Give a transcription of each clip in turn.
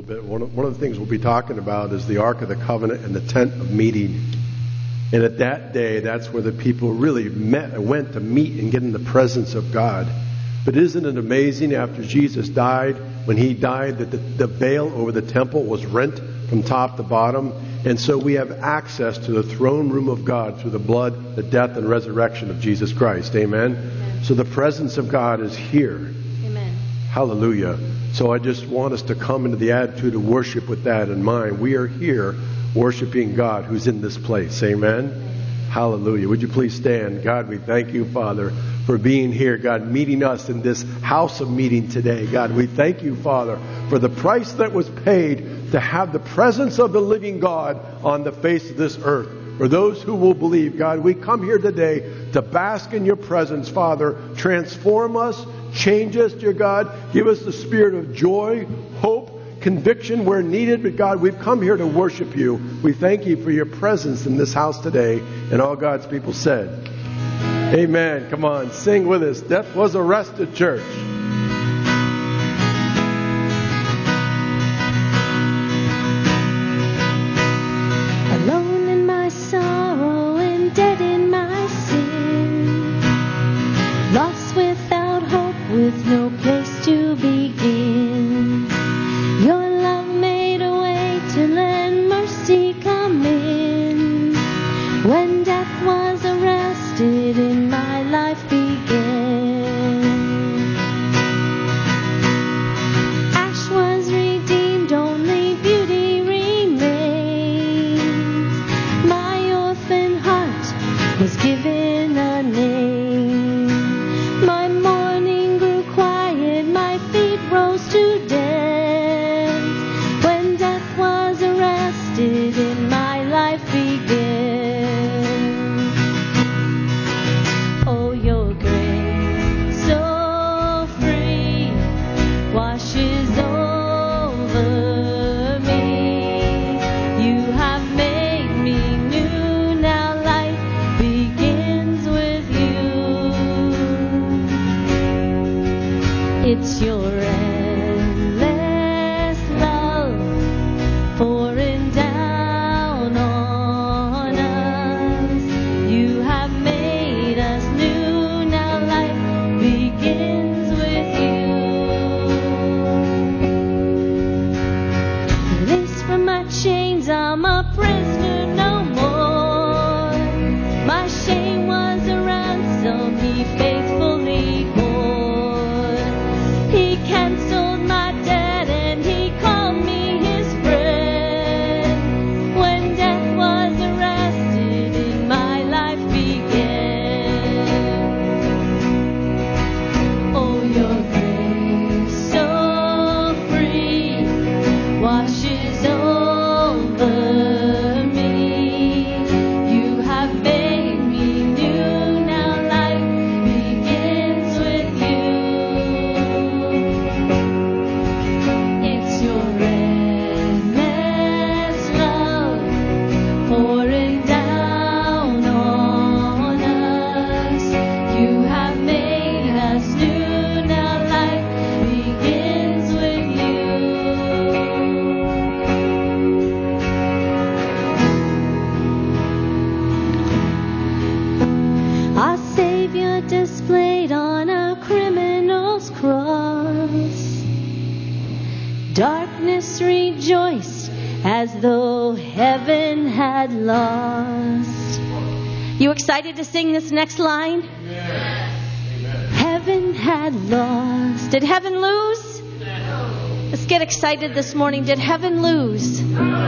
bit. One of the things we'll be talking about is the Ark of the Covenant and the tent of meeting. And at that day, that's where the people really went to meet and get in the presence of God. But isn't it amazing after Jesus died, when he died, that the veil over the temple was rent from top to bottom? And so we have access to the throne room of God through the blood, the death, and resurrection of Jesus Christ. Amen? Amen. So the presence of God is here. Amen. Hallelujah. So I just want us to come into the attitude of worship with that in mind. We are here worshiping God who's in this place. Amen? Hallelujah. Would you please stand? God, we thank you, Father, for being here. God, meeting us in this house of meeting today. God, we thank you, Father, for the price that was paid to have the presence of the living God on the face of this earth. For those who will believe, God, we come here today to bask in your presence, Father. Transform us, change us, dear God. Give us the spirit of joy, hope, conviction where needed. But God, we've come here to worship you. We thank you for your presence in this house today. And all God's people said, amen. Come on, sing with us. Death was arrested, church. Alone in my sorrow and dead in my sin, lost without hope, with no place to begin. Your love made a way to let mercy come in. When death was arrested and my life began, ash was redeemed, only beauty remains. My orphan heart was given a name. My mourning grew quiet, my feet rose to dance. When death was arrested and my life began. Oh, your grace so free washes over me. You have made me new, now life begins with you. It's your endless love pouring down on us. You have made us new, now life begins with you. Released from my chains, I'm a prisoner no more. My shame was a ransom he faithfully bore. He canceled my debt and he called me his friend. When death was arrested and my life began. Oh, your grace so free washes over me. You have made me new, now life begins with you. It's your endless love pouring down on us. You have made us new, now life begins with you. Our Savior displayed on a criminal's cross. Darkness rejoiced as though heaven had lost. You excited to sing this next line? Heaven had lost. Did heaven lose? Let's get excited this morning. Did heaven lose?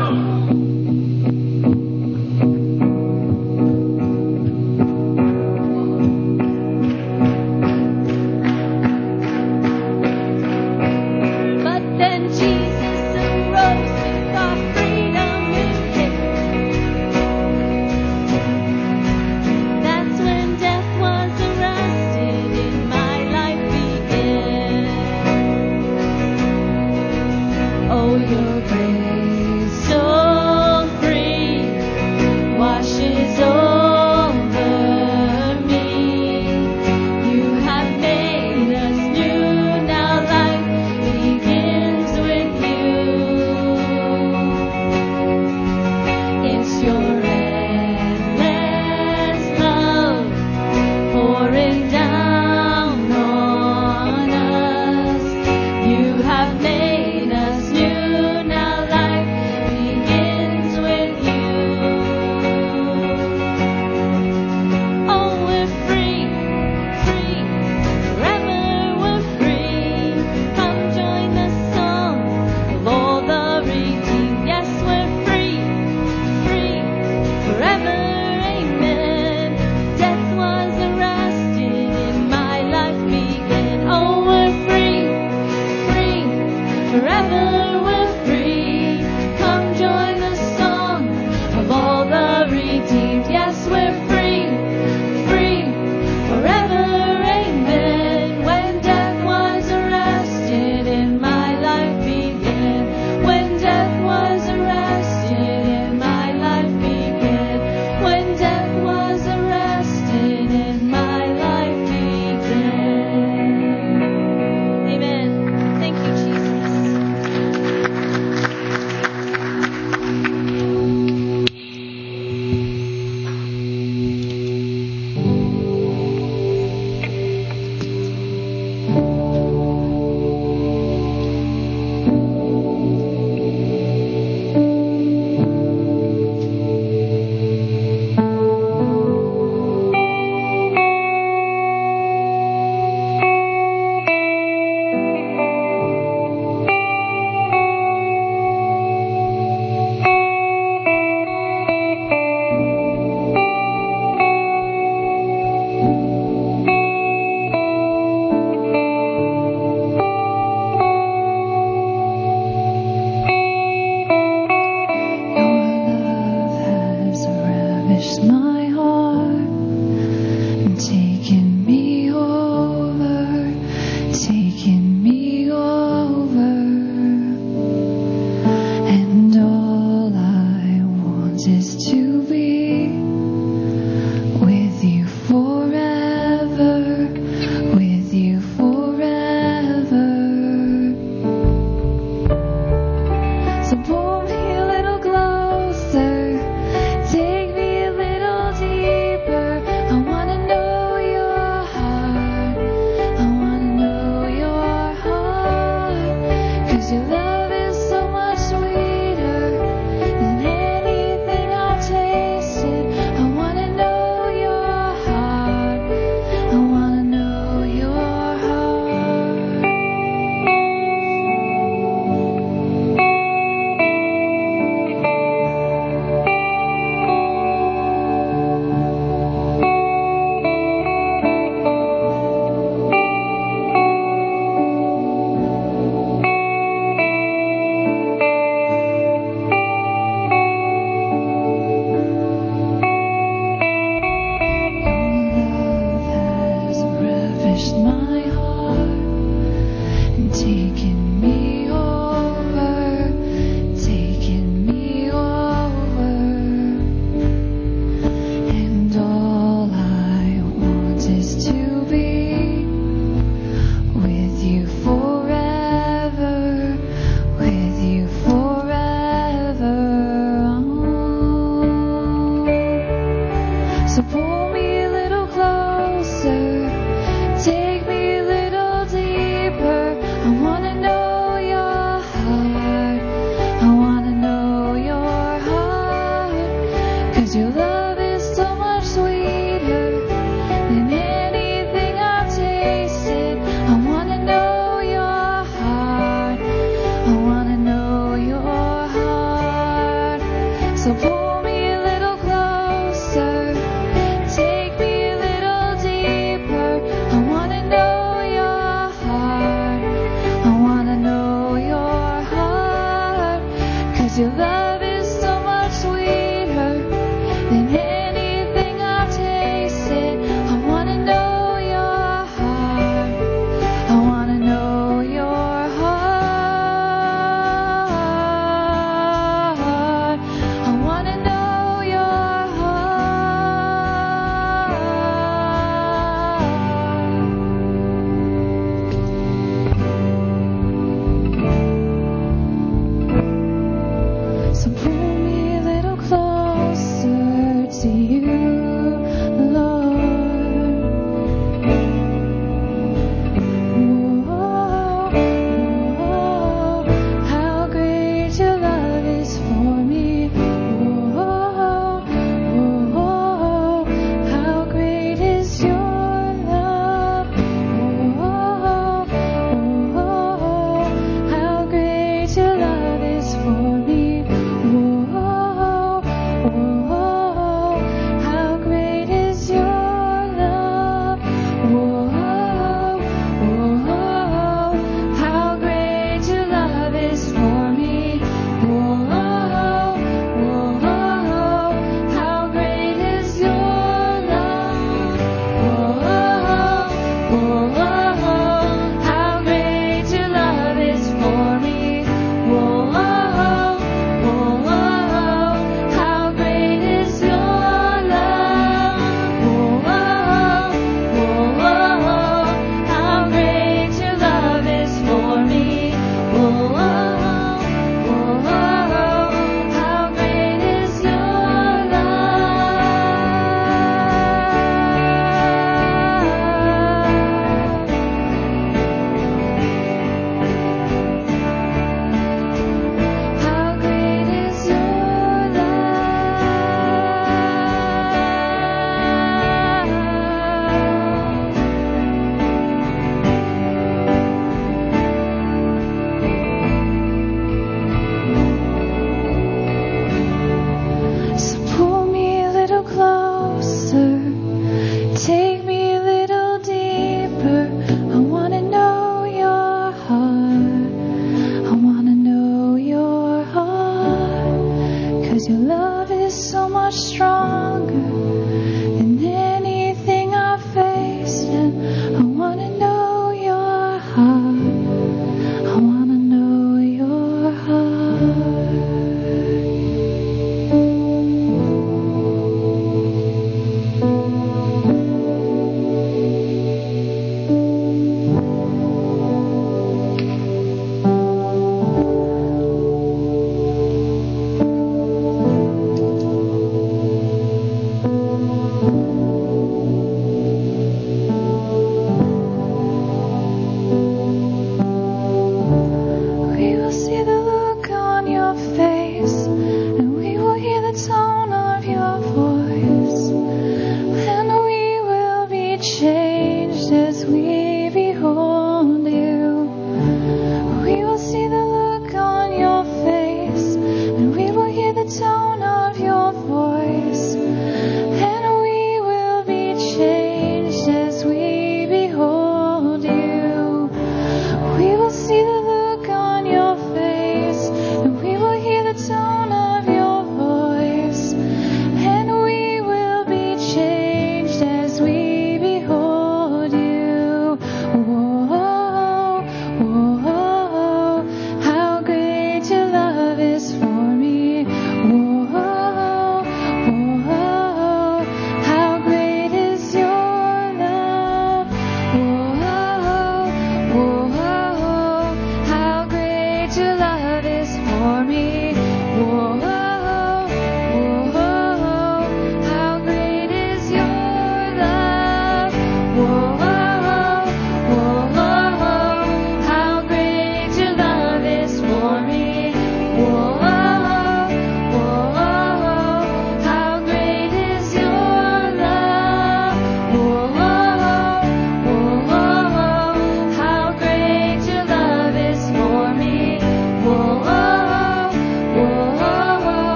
But then Jesus arose with our freedom in him. That's when death was arrested and my life began. Oh, your grace so Your love is so much sweeter than anything I've tasted. I want to know your heart. I want to know your heart. I want to know your heart.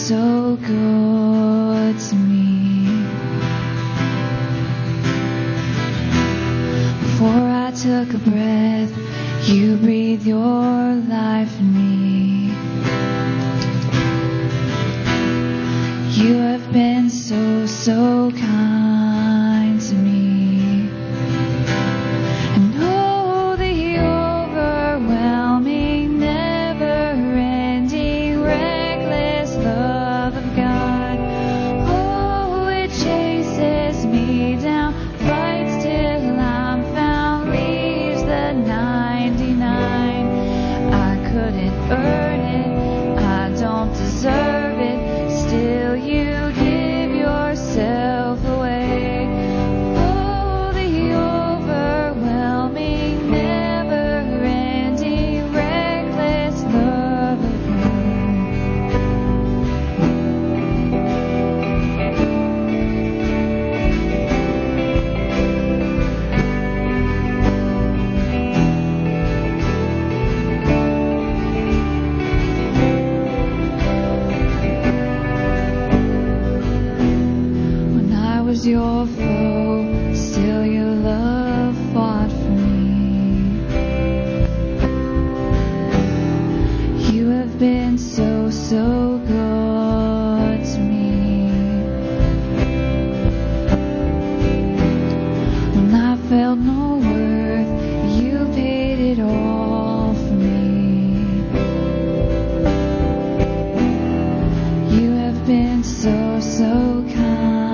so good to me. Before I took a breath, you breathed your life in me. You have been so, so kind to me. And oh, the overwhelming, never-ending, reckless love of God. Oh, it chases me down, fights till I'm found, leaves the 99. I couldn't earn it, I don't deserve it. Still you give yourself away. Oh, the overwhelming, never-ending, reckless love of was your foe, still your love fought for me. You have been so, so good to me. When I felt no worth, you paid it all for me. You have been so, so kind.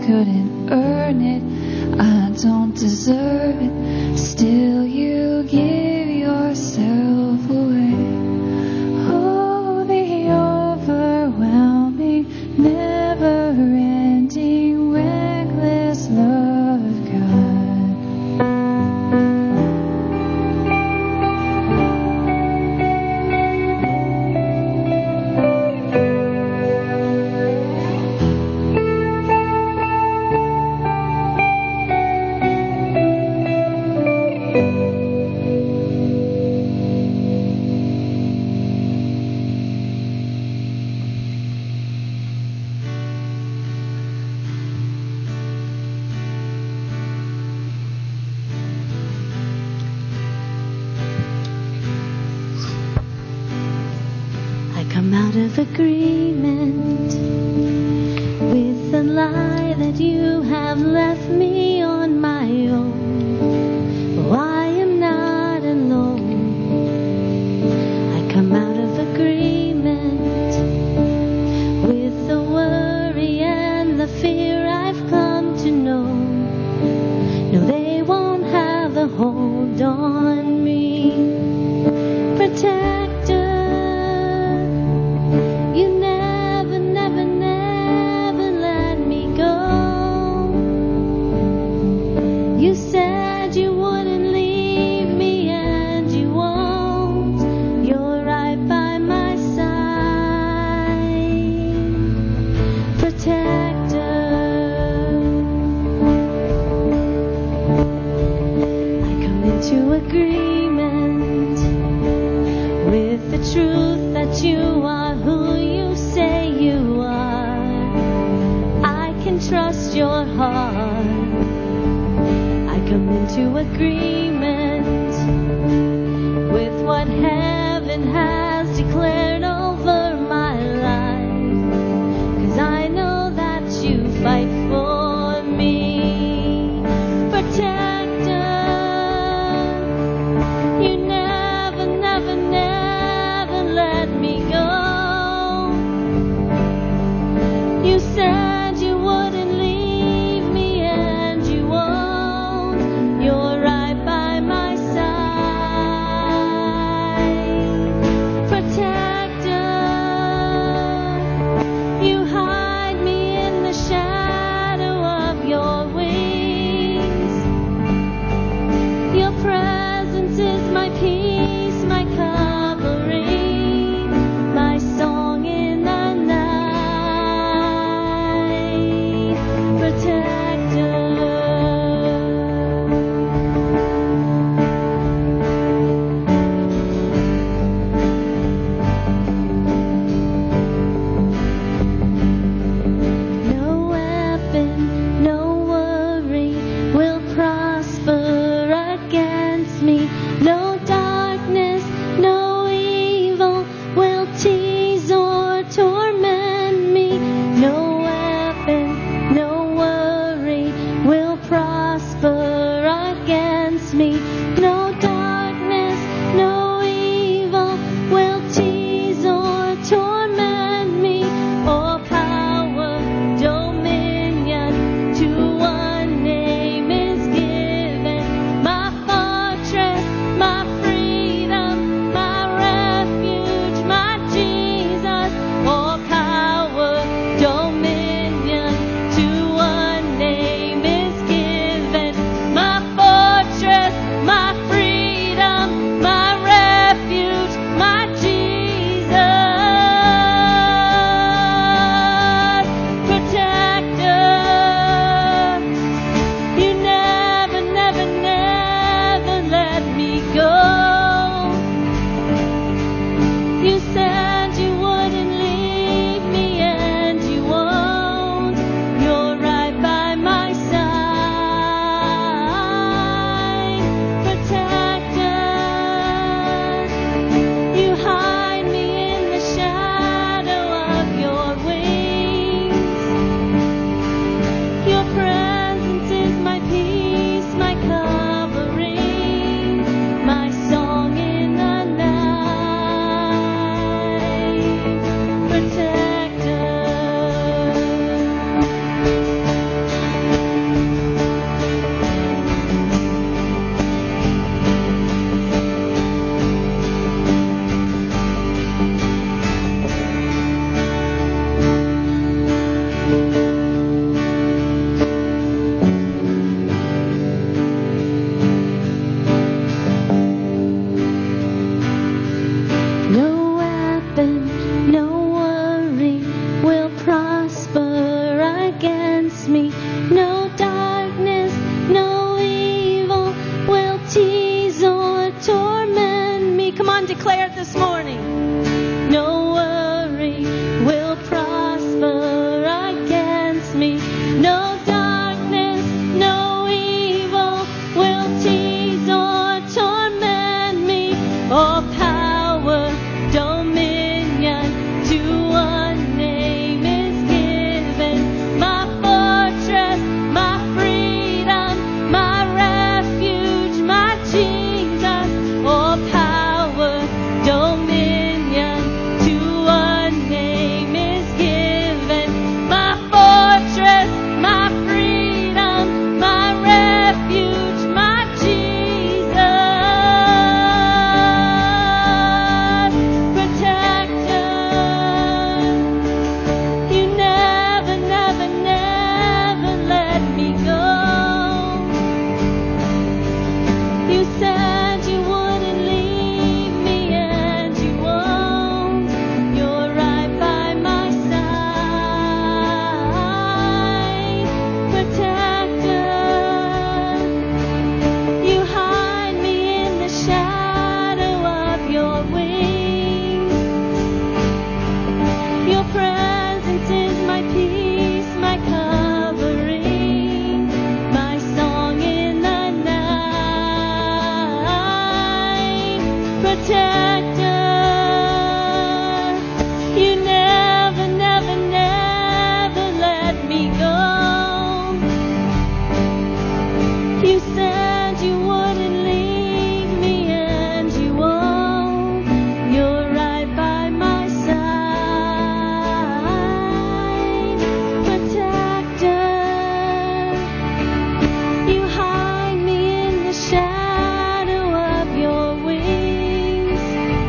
couldn't earn it, I don't deserve it, still you give yourself away. Oh, the overwhelming, never-ending, reckless love of God. Come out of agreement with the lie that you have left me on my own. Oh, I am not alone. I come out of agreement with the worry and the fear I've come to know. No, they won't have a hold on me. Protector, you never, never, never let me go. You said you wouldn't leave me and you won't. You're right by my side. Protector, I come into agreement with the truth that you are who you say you are. I can trust your heart. I come into agreement with what heaven has declared over my life. 'Cause I know that you fight for me. Protector, you never, never, never let me go. You said you wouldn't leave me and you won't. You're right by my side. Protector, against me. No darkness, no evil will tease or torment me. Come on, declare it this morning. No worry will prosper against me. No darkness, no evil will tease or torment me. All power, dominion, to one name is given. My fortress, my freedom, my refuge, my Jesus. All power, dominion, to one name is given. My fortress, my freedom, my refuge, my Jesus. Protector, you never, never, never let me go. You said you wouldn't leave me, and you won't. You're right by my side. Protector, you hide me in the shadow of your wings. Your presence is my peace, my covering, my song in the night. Protector, you never, never, never let me go. You said you wouldn't leave me, and you won't. You're right by my side. Protector, you hide me in the shadow of your wings.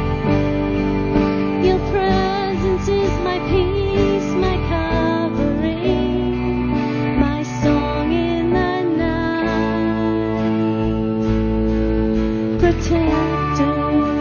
Your presence is my peace, my covering, my song in the night. Protector.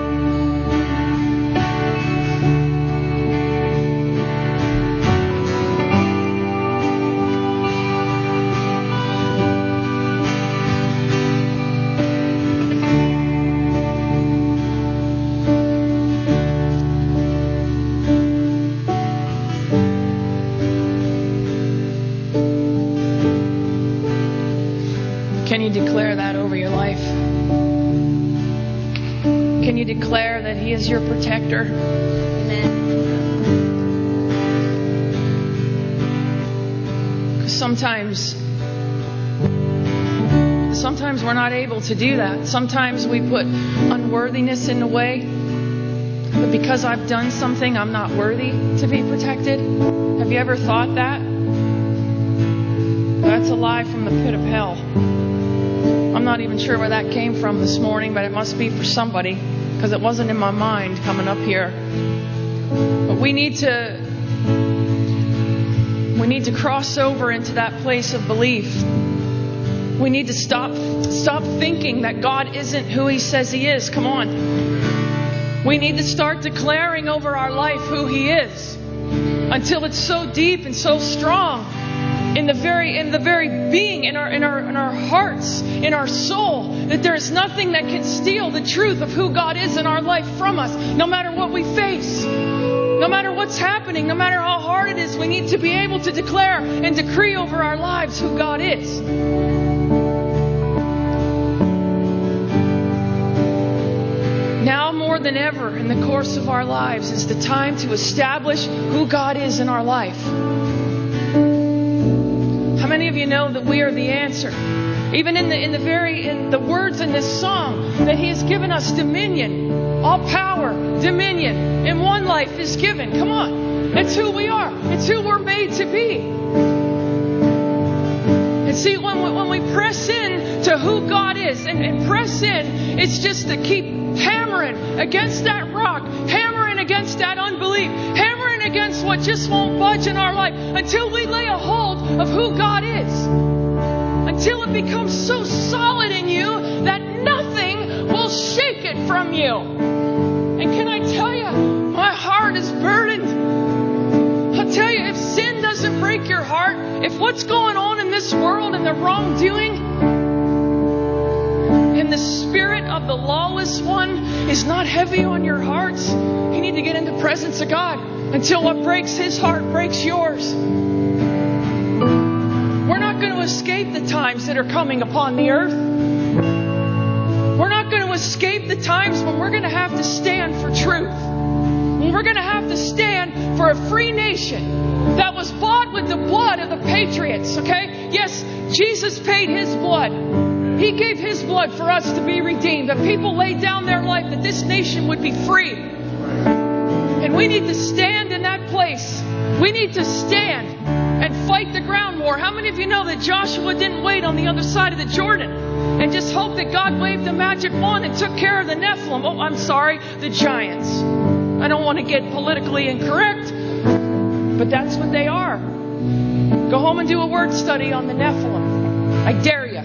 Can you declare that over your life? Can you declare that He is your protector? Amen. 'Cause sometimes we're not able to do that. Sometimes we put unworthiness in the way. But because I've done something, I'm not worthy to be protected. Have you ever thought that? That's a lie from the pit of hell. I'm not even sure where that came from this morning, but it must be for somebody, because it wasn't in my mind coming up here. But we need to cross over into that place of belief. We need to stop thinking that God isn't who He says He is. Come on. We need to start declaring over our life who He is until it's so deep and so strong in the very being, in our hearts, in our soul, that there is nothing that can steal the truth of who God is in our life from us. No matter what we face, no matter what's happening, no matter how hard it is, we need to be able to declare and decree over our lives who God is. Now more than ever in the course of our lives is the time to establish who God is in our life. How many of you know that we are the answer? Even in the words in this song, that He has given us dominion. All power, dominion in one life is given. Come on. It's who we are. It's who we're made to be. And see, when we press in to who God is and press in, it's just to keep hammering against that rock, hammering against that unbelief, hammering against what just won't budge in our life until we lay a hold of who God is. Until it becomes so solid in you that nothing will shake it from you. And can I tell you, my heart is burdened. I'll tell you, if sin doesn't break your heart, if what's going on in this world and the wrongdoing and the spirit of the lawless one is not heavy on your hearts, you need to get in the presence of God until what breaks his heart breaks yours. We're not going to escape the times that are coming upon the earth. We're not going to escape the times when we're going to have to stand for truth. When we're going to have to stand for a free nation that was bought with the blood of the patriots, okay? Yes, Jesus paid his blood. He gave his blood for us to be redeemed. That people laid down their life that this nation would be free. And we need to stand in that place. We need to stand and fight the ground war. How many of you know that Joshua didn't wait on the other side of the Jordan and just hope that God waved the magic wand and took care of the Nephilim? Oh, I'm sorry, the giants. I don't want to get politically incorrect, but that's what they are. Go home and do a word study on the Nephilim. I dare you.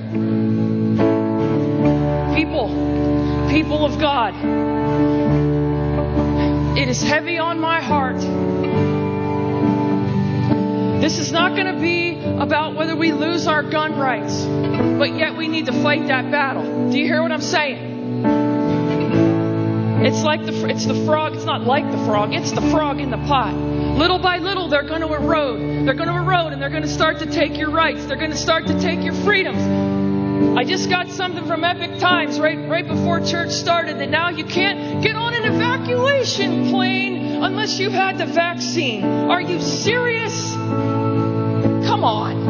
People of God, it is heavy on my heart. This is not going to be about whether we lose our gun rights, but yet we need to fight that battle. Do you hear what I'm saying? It's the frog. It's not like the frog. It's the frog in the pot. Little by little, they're going to erode. They're going to erode, and they're going to start to take your rights. They're going to start to take your freedoms. I just got something from Epic Times right before church started that now you can't get on an evacuation plane unless you've had the vaccine. Are you serious? Come on.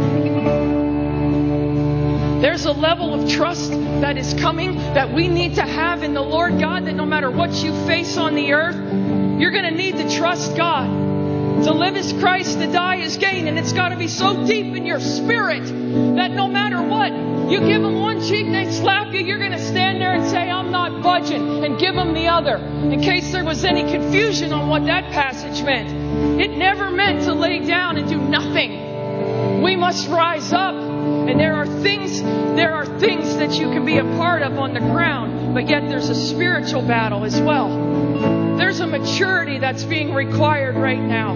There's a level of trust that is coming that we need to have in the Lord God, that no matter what you face on the earth, you're going to need to trust God. To live is Christ, to die is gain. And it's got to be so deep in your spirit that no matter what, you give them one cheek, they slap you, you're going to stand there and say, I'm not budging, and give them the other. In case there was any confusion on what that passage meant. It never meant to lay down and do nothing. We must rise up. And there are things that you can be a part of on the ground, but yet there's a spiritual battle as well. There's a maturity that's being required right now.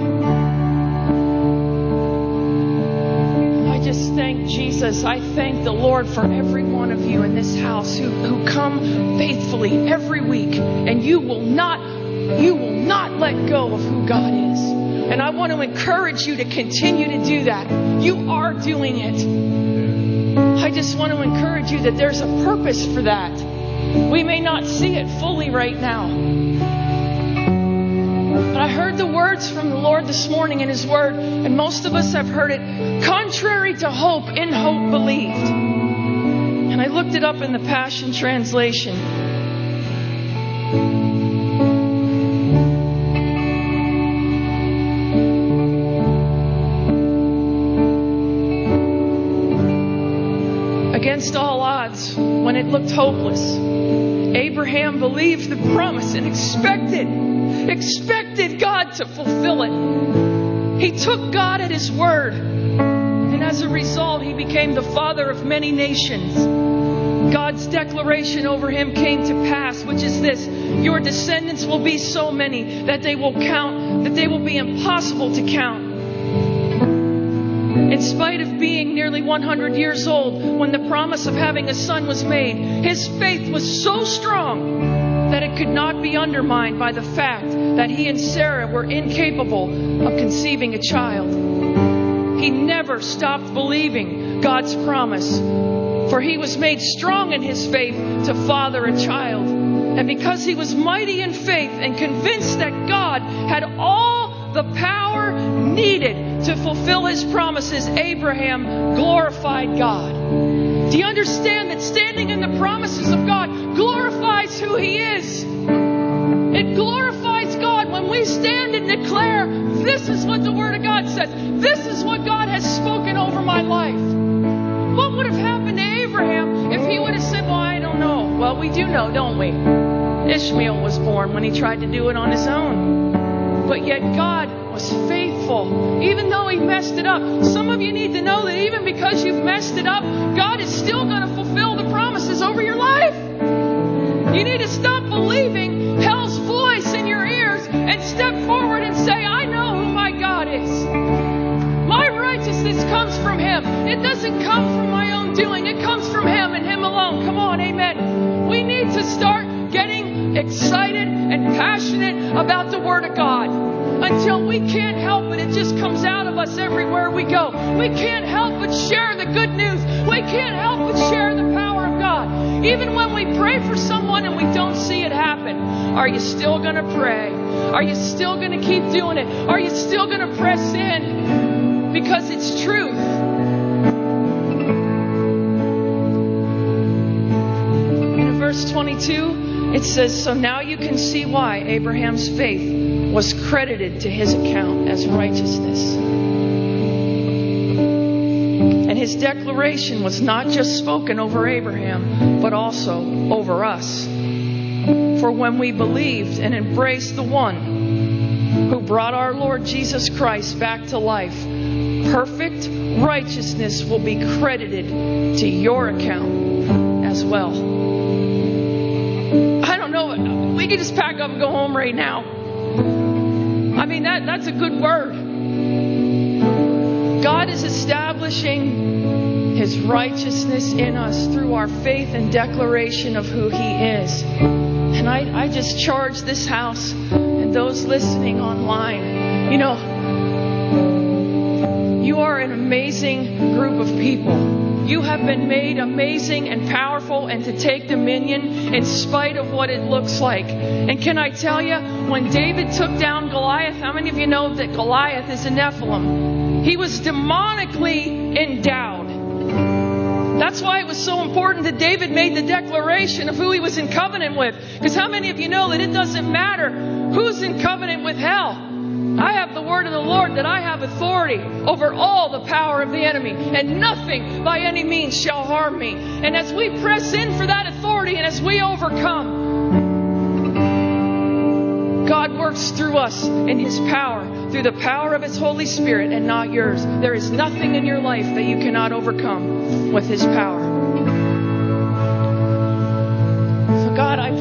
I just thank Jesus. I thank the Lord for every one of you in this house who come faithfully every week, and you will not let go of who God is. And I want to encourage you to continue to do that. You are doing it. I just want to encourage you that there's a purpose for that. We may not see it fully right now. But I heard the words from the Lord this morning in His Word, and most of us have heard it. Contrary to hope, in hope believed. And I looked it up in the Passion Translation. Against all odds, when it looked hopeless, Abraham believed the promise and expected God to fulfill it. He took God at His word, and as a result, he became the father of many nations. God's declaration over him came to pass, which is this: your descendants will be so many that they will be impossible to count. In spite of being nearly 100 years old when the promise of having a son was made, his faith was so strong that it could not be undermined by the fact that he and Sarah were incapable of conceiving a child. He never stopped believing God's promise, for he was made strong in his faith to father a child. And because he was mighty in faith and convinced that God had all the power needed to fulfill His promises, Abraham glorified God. Do you understand that standing in the promises of God glorifies who He is? It glorifies God when we stand and declare, this is what the Word of God says. This is what God has spoken over my life. What would have happened to Abraham if he would have said, well, I don't know. Well, we do know, don't we? Ishmael was born when he tried to do it on his own. But yet God was faithful, even though he messed it up. Some of you need to know that even because you've messed it up, God is still going to fulfill the promises over your life. You need to stop believing hell's voice in your ears and step forward and say, I know who my God is. My righteousness doesn't come from my own doing. It comes from Him and Him alone. Come on, amen. We need to start getting excited and passionate about the Word of God. Until we can't help it, it just comes out of us everywhere we go. We can't help but share the good news. We can't help but share the power of God. Even when we pray for someone and we don't see it happen, are you still going to pray? Are you still going to keep doing it? Are you still going to press in? Because it's truth. In verse 22, it says, "So now you can see why Abraham's faith was credited to his account as righteousness. And his declaration was not just spoken over Abraham, but also over us. For when we believed and embraced the one who brought our Lord Jesus Christ back to life, perfect righteousness will be credited to your account as well." I don't know. We can just pack up and go home right now. I mean, that's a good word. God is establishing His righteousness in us through our faith and declaration of who He is. And I just charge this house and those listening online. You know, you are an amazing group of people. You have been made amazing and powerful and to take dominion in spite of what it looks like. And can I tell you, when David took down Goliath, how many of you know that Goliath is a Nephilim? He was demonically endowed. That's why it was so important that David made the declaration of who he was in covenant with. Because how many of you know that it doesn't matter who's in covenant with hell? I have the word of the Lord that I have authority over all the power of the enemy, and nothing by any means shall harm me. And as we press in for that authority and as we overcome, God works through us in His power, through the power of His Holy Spirit and not yours. There is nothing in your life that you cannot overcome with His power. So God, I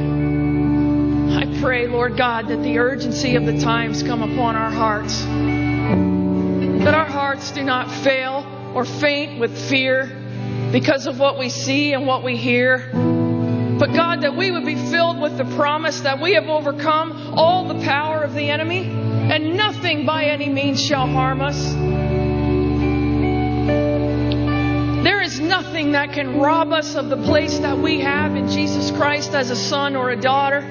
pray, Lord God, that the urgency of the times come upon our hearts. That our hearts do not fail or faint with fear because of what we see and what we hear. But God, that we would be filled with the promise that we have overcome all the power of the enemy and nothing by any means shall harm us. There is nothing that can rob us of the place that we have in Jesus Christ as a son or a daughter.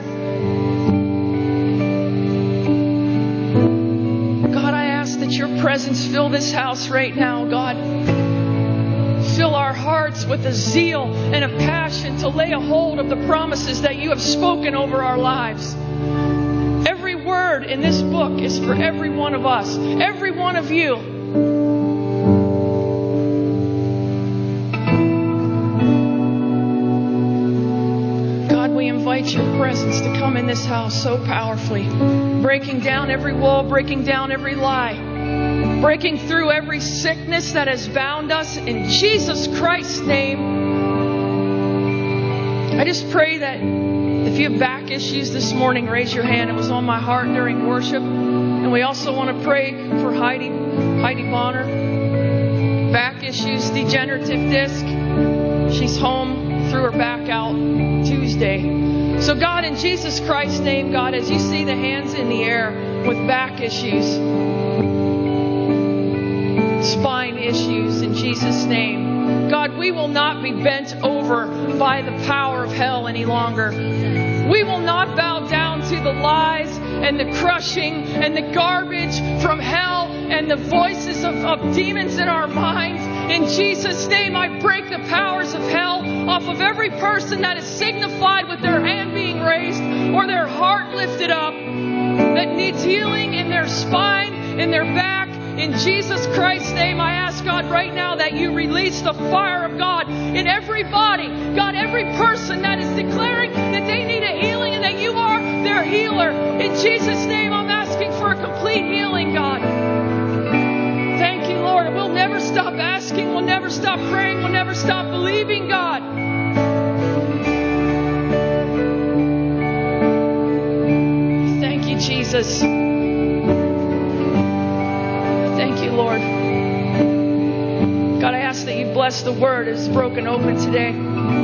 That your presence fill this house right now, God. Fill our hearts with a zeal and a passion to lay a hold of the promises that you have spoken over our lives. Every word in this book is for every one of us, every one of you. God, we invite your presence to come in this house so powerfully, breaking down every wall, breaking down every lie, breaking through every sickness that has bound us in Jesus Christ's name. I just pray that if you have back issues this morning, raise your hand. It was on my heart during worship. And we also want to pray for Heidi Bonner. Back issues, degenerative disc. She's home, threw her back out Tuesday. So God, in Jesus Christ's name, God, as you see the hands in the air with back issues, spine issues, in Jesus' name. God, we will not be bent over by the power of hell any longer. We will not bow down to the lies and the crushing and the garbage from hell and the voices of demons in our minds. In Jesus' name, I break the powers of hell off of every person that is signified with their hand being raised or their heart lifted up, that needs healing in their spine, in their back. In Jesus Christ's name, I ask, God, right now that you release the fire of God in every body. God, every person that is declaring that they need a healing and that you are their healer. In Jesus' name, I'm asking for a complete healing, God. Thank you, Lord. We'll never stop asking. We'll never stop praying. We'll never stop believing, God. Thank you, Jesus. Thank you, Lord. God, God, I ask that you bless the word as broken open today.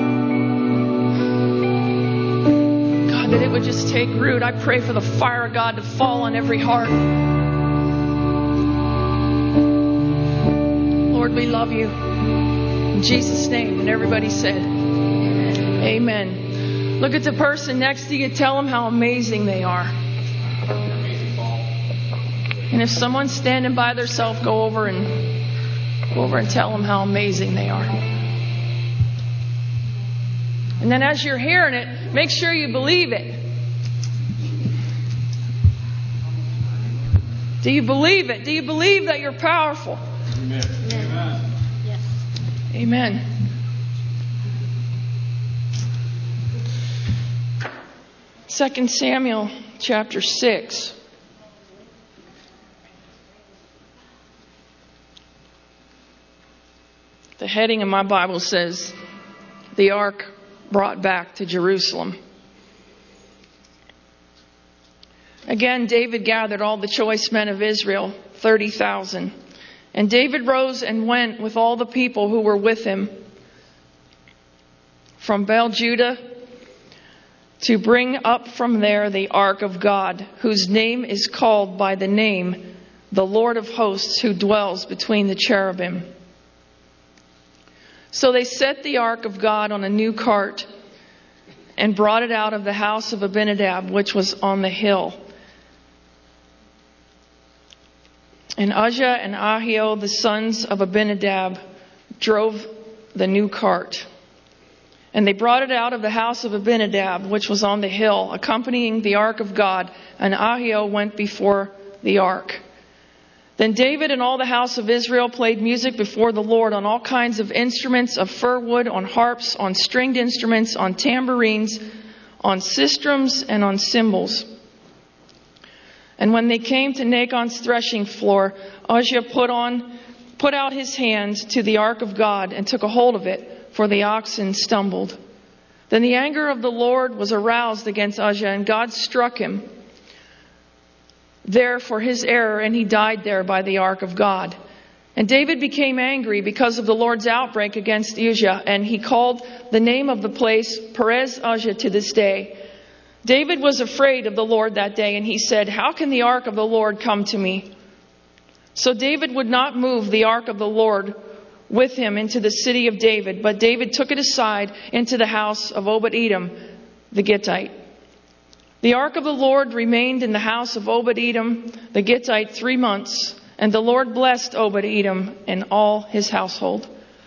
God, that it would just take root. I pray for the fire of God to fall on every heart. Lord, we love you. In Jesus' name. And everybody said, Amen. Look at the person next to you. Tell them how amazing they are. And if someone's standing by themselves, go over and tell them how amazing they are. And then as you're hearing it, make sure you believe it. Do you believe it? Do you believe that you're powerful? Amen. Amen. Yes. Amen. Second Samuel chapter 6. The heading in my Bible says, the ark brought back to Jerusalem. Again, David gathered all the choice men of Israel, 30,000. And David rose and went with all the people who were with him from Baal-Judah to bring up from there the ark of God, whose name is called by the name, the Lord of hosts, who dwells between the cherubim. So they set the ark of God on a new cart and brought it out of the house of Abinadab, which was on the hill. And Uzzah and Ahio, the sons of Abinadab, drove the new cart. And they brought it out of the house of Abinadab, which was on the hill, accompanying the ark of God, and Ahio went before the ark. Then David and all the house of Israel played music before the Lord on all kinds of instruments of fir wood, on harps, on stringed instruments, on tambourines, on sistrums, and on cymbals. And when they came to Nacon's threshing floor, Uzzah put out his hand to the ark of God and took a hold of it, for the oxen stumbled. Then the anger of the Lord was aroused against Uzzah, and God struck him there for his error, and he died there by the ark of God. And David became angry because of the Lord's outbreak against Uzzah, and he called the name of the place Perez Uzzah to this day. David was afraid of the Lord that day, and he said, "How can the ark of the Lord come to me?" So David would not move the ark of the Lord with him into the city of David, but David took it aside into the house of Obed-Edom the Gittite. The ark of the Lord remained in the house of Obed-Edom the Gittite 3 months, and the Lord blessed Obed-Edom and all his household.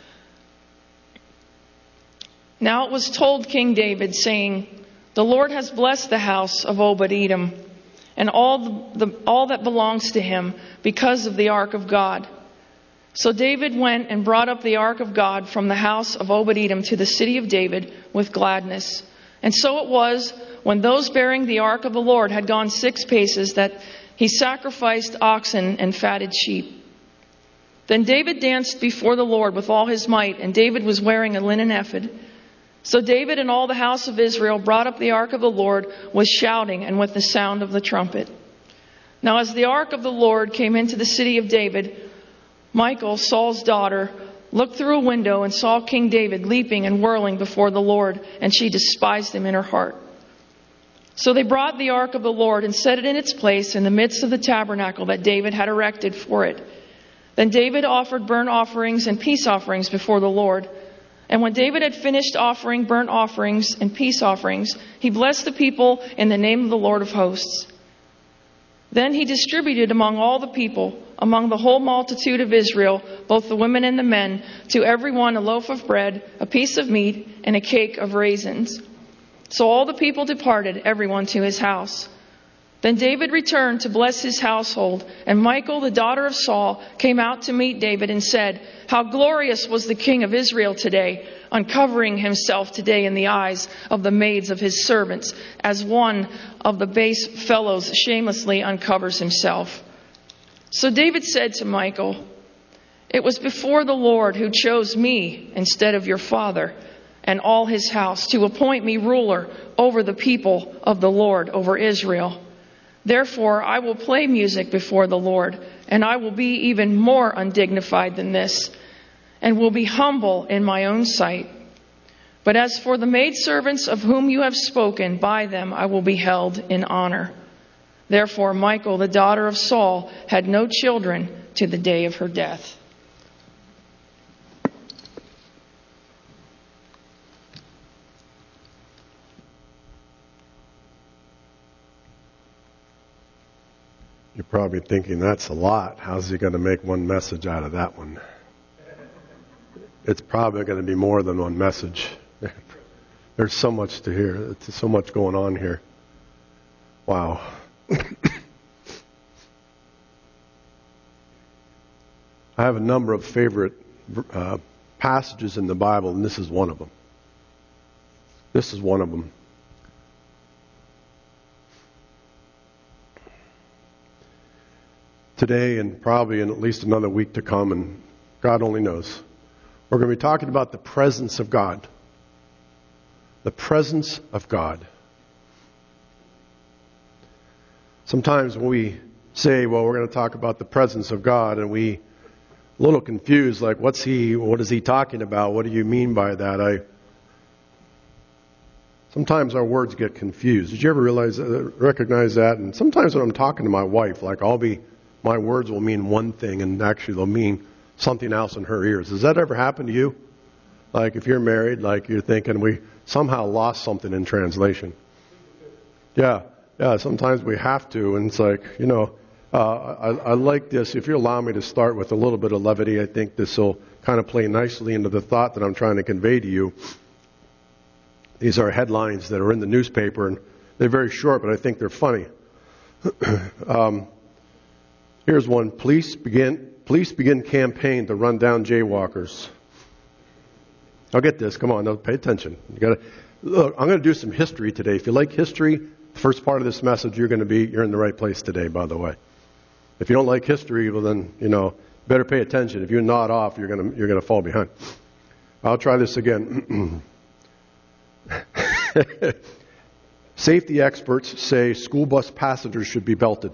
Now it was told King David, saying, "The Lord has blessed the house of Obed-Edom and all that belongs to him because of the ark of God." So David went and brought up the ark of God from the house of Obed-Edom to the city of David with gladness. And so it was, when those bearing the ark of the Lord had gone 6 paces, that he sacrificed oxen and fatted sheep. Then David danced before the Lord with all his might, and David was wearing a linen ephod. So David and all the house of Israel brought up the ark of the Lord with shouting and with the sound of the trumpet. Now as the ark of the Lord came into the city of David, Michal, Saul's daughter, looked through a window and saw King David leaping and whirling before the Lord, and she despised him in her heart. So they brought the ark of the Lord and set it in its place in the midst of the tabernacle that David had erected for it. Then David offered burnt offerings and peace offerings before the Lord. And when David had finished offering burnt offerings and peace offerings, he blessed the people in the name of the Lord of hosts. Then he distributed among all the people, among the whole multitude of Israel, both the women and the men, to every one a loaf of bread, a piece of meat, and a cake of raisins. So all the people departed, everyone to his house. Then David returned to bless his household, and Michal, the daughter of Saul, came out to meet David and said, "How glorious was the king of Israel today, uncovering himself today in the eyes of the maids of his servants, as one of the base fellows shamelessly uncovers himself." So David said to Michal, "It was before the Lord who chose me instead of your father and all his house to appoint me ruler over the people of the Lord, over Israel. Therefore, I will play music before the Lord, and I will be even more undignified than this. and will be humble in my own sight. But as for the maidservants of whom you have spoken, by them I will be held in honor." Therefore Michal, the daughter of Saul, had no children to the day of her death. You're probably thinking, that's a lot. How's he going to make one message out of that one? It's probably going to be more than one message. There's so much to hear. There's so much going on here. Wow. I have a number of favorite passages in the Bible, and this is one of them. This is one of them. Today, and probably in at least another week to come, and God only knows, we're going to be talking about the presence of God. The presence of God. Sometimes when we say, well, we're going to talk about the presence of God, and we a little confused, like, what is he talking about? What do you mean by that? Sometimes our words get confused. Did you ever recognize that? And sometimes when I'm talking to my wife, like my words will mean one thing, and actually they'll mean something else in her ears. Does that ever happen to you? Like if you're married, like you're thinking we somehow lost something in translation. Yeah, sometimes we have to, and it's like, I like this. If you allow me to start with a little bit of levity, I think this will kind of play nicely into the thought that I'm trying to convey to you. These are headlines that are in the newspaper, and they're very short, but I think they're funny. Here's one. Police begin campaign to run down jaywalkers. I'll get this. Come on, no, pay attention. Look, I'm going to do some history today. If you like history, the first part of this message, you're in the right place today, by the way. If you don't like history, well then, better pay attention. If you nod off, you're going to fall behind. I'll try this again. Safety experts say school bus passengers should be belted.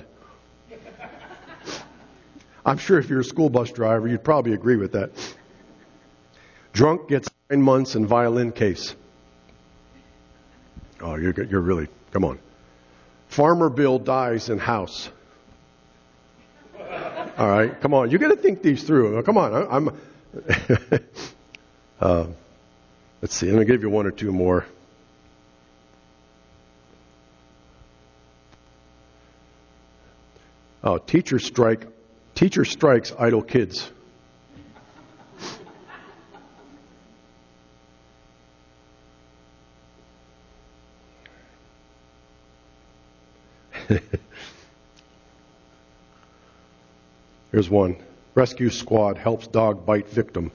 I'm sure if you're a school bus driver, you'd probably agree with that. Drunk gets 9 months in violin case. Oh, you're really, come on. Farmer Bill dies in house. All right, come on. You got to think these through. Come on. Let's see. Let me give you one or two more. Oh, teacher strikes idle kids. Here's one. Rescue squad helps dog bite victim.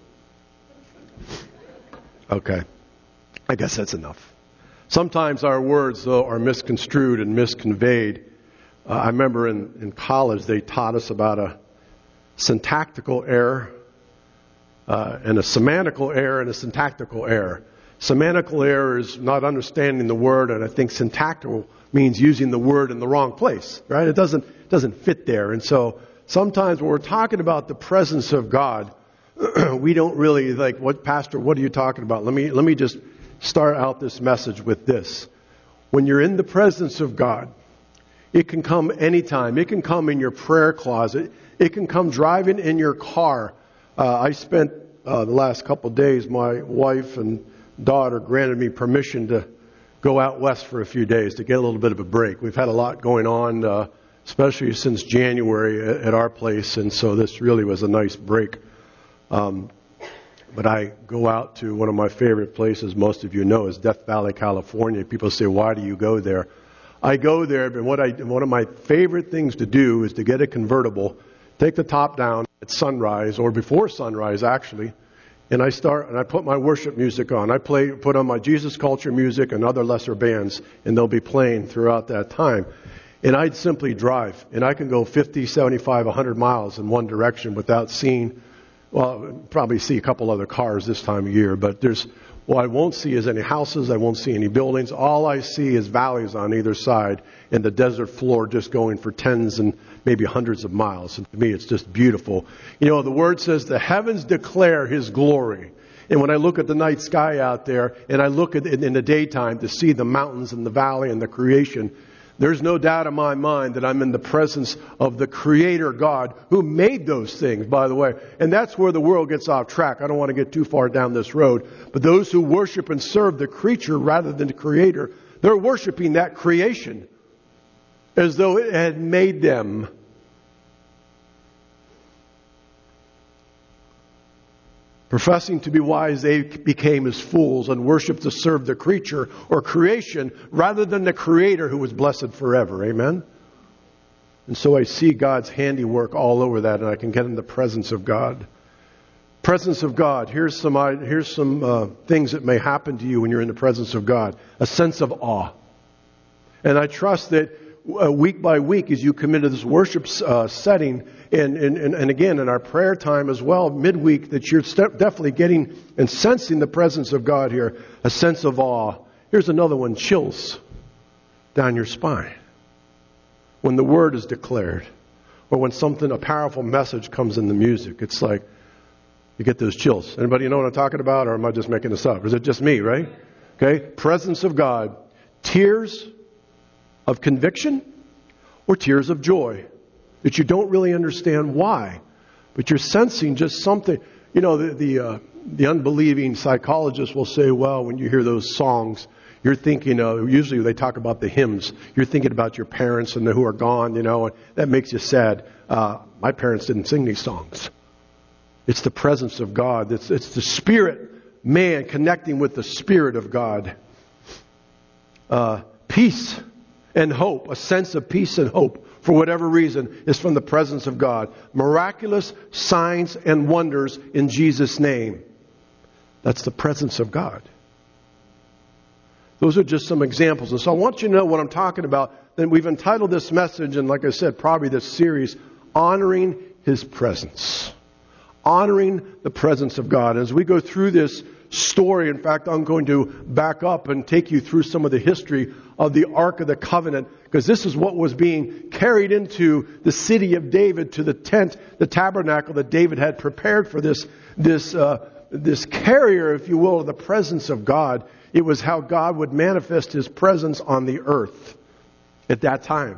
Okay. I guess that's enough. Sometimes our words, though, are misconstrued and misconveyed. I remember in college they taught us about a syntactical error and a semantical error and a syntactical error. Semantical error is not understanding the word, and I think syntactical means using the word in the wrong place, right? It doesn't fit there. And so sometimes when we're talking about the presence of God, we don't really like, Pastor, what are you talking about? Let me just start out this message with this. When you're in the presence of God, it can come anytime. It can come in your prayer closet. It can come driving in your car. I spent the last couple of days, my wife and daughter granted me permission to go out west for a few days to get a little bit of a break. We've had a lot going on, especially since January at our place, and so this really was a nice break. But I go out to one of my favorite places, most of you know, is Death Valley, California. People say, why do you go there? I go there, but one of my favorite things to do is to get a convertible, take the top down at sunrise, or before sunrise actually, and I put my worship music on. I put on my Jesus Culture music and other lesser bands, and they'll be playing throughout that time. And I'd simply drive, and I can go 50, 75, 100 miles in one direction without seeing well, probably see a couple other cars this time of year, but what I won't see is any houses. I won't see any buildings. All I see is valleys on either side and the desert floor just going for tens and maybe hundreds of miles. And to me, it's just beautiful. You know, the Word says the heavens declare His glory. And when I look at the night sky out there and I look at it in the daytime to see the mountains and the valley and the creation, there's no doubt in my mind that I'm in the presence of the Creator God who made those things, by the way. And that's where the world gets off track. I don't want to get too far down this road. But those who worship and serve the creature rather than the Creator, they're worshiping that creation as though it had made them. Professing to be wise, they became as fools and worshiped to serve the creature or creation rather than the Creator who was blessed forever. Amen? And so I see God's handiwork all over that, and I can get in the presence of God. Presence of God. Here's some things that may happen to you when you're in the presence of God. A sense of awe. And I trust that week by week as you come into this worship setting, and again in our prayer time as well, midweek, that you're definitely getting and sensing the presence of God here. A sense of awe. Here's another one, chills down your spine. When the Word is declared, or when a powerful message comes in the music, it's like you get those chills. Anybody know what I'm talking about, or am I just making this up? Or is it just me, right? Okay, presence of God. Tears of conviction or tears of joy that you don't really understand why, but you're sensing just something. You know, the unbelieving psychologist will say, well, when you hear those songs, you're thinking of, usually they talk about the hymns, you're thinking about your parents and who are gone, you know, and that makes you sad. My parents didn't sing these songs. It's the presence of God. It's the Spirit, man connecting with the Spirit of God. Peace and hope, a sense of peace and hope, for whatever reason, is from the presence of God. Miraculous signs and wonders in Jesus' name. That's the presence of God. Those are just some examples. And so I want you to know what I'm talking about. Then we've entitled this message, and like I said, probably this series, Honoring His Presence. Honoring the presence of God. As we go through this story, in fact, I'm going to back up and take you through some of the history of the Ark of the Covenant, because this is what was being carried into the city of David, to the tent, the tabernacle that David had prepared for this carrier, if you will, of the presence of God. It was how God would manifest His presence on the earth at that time.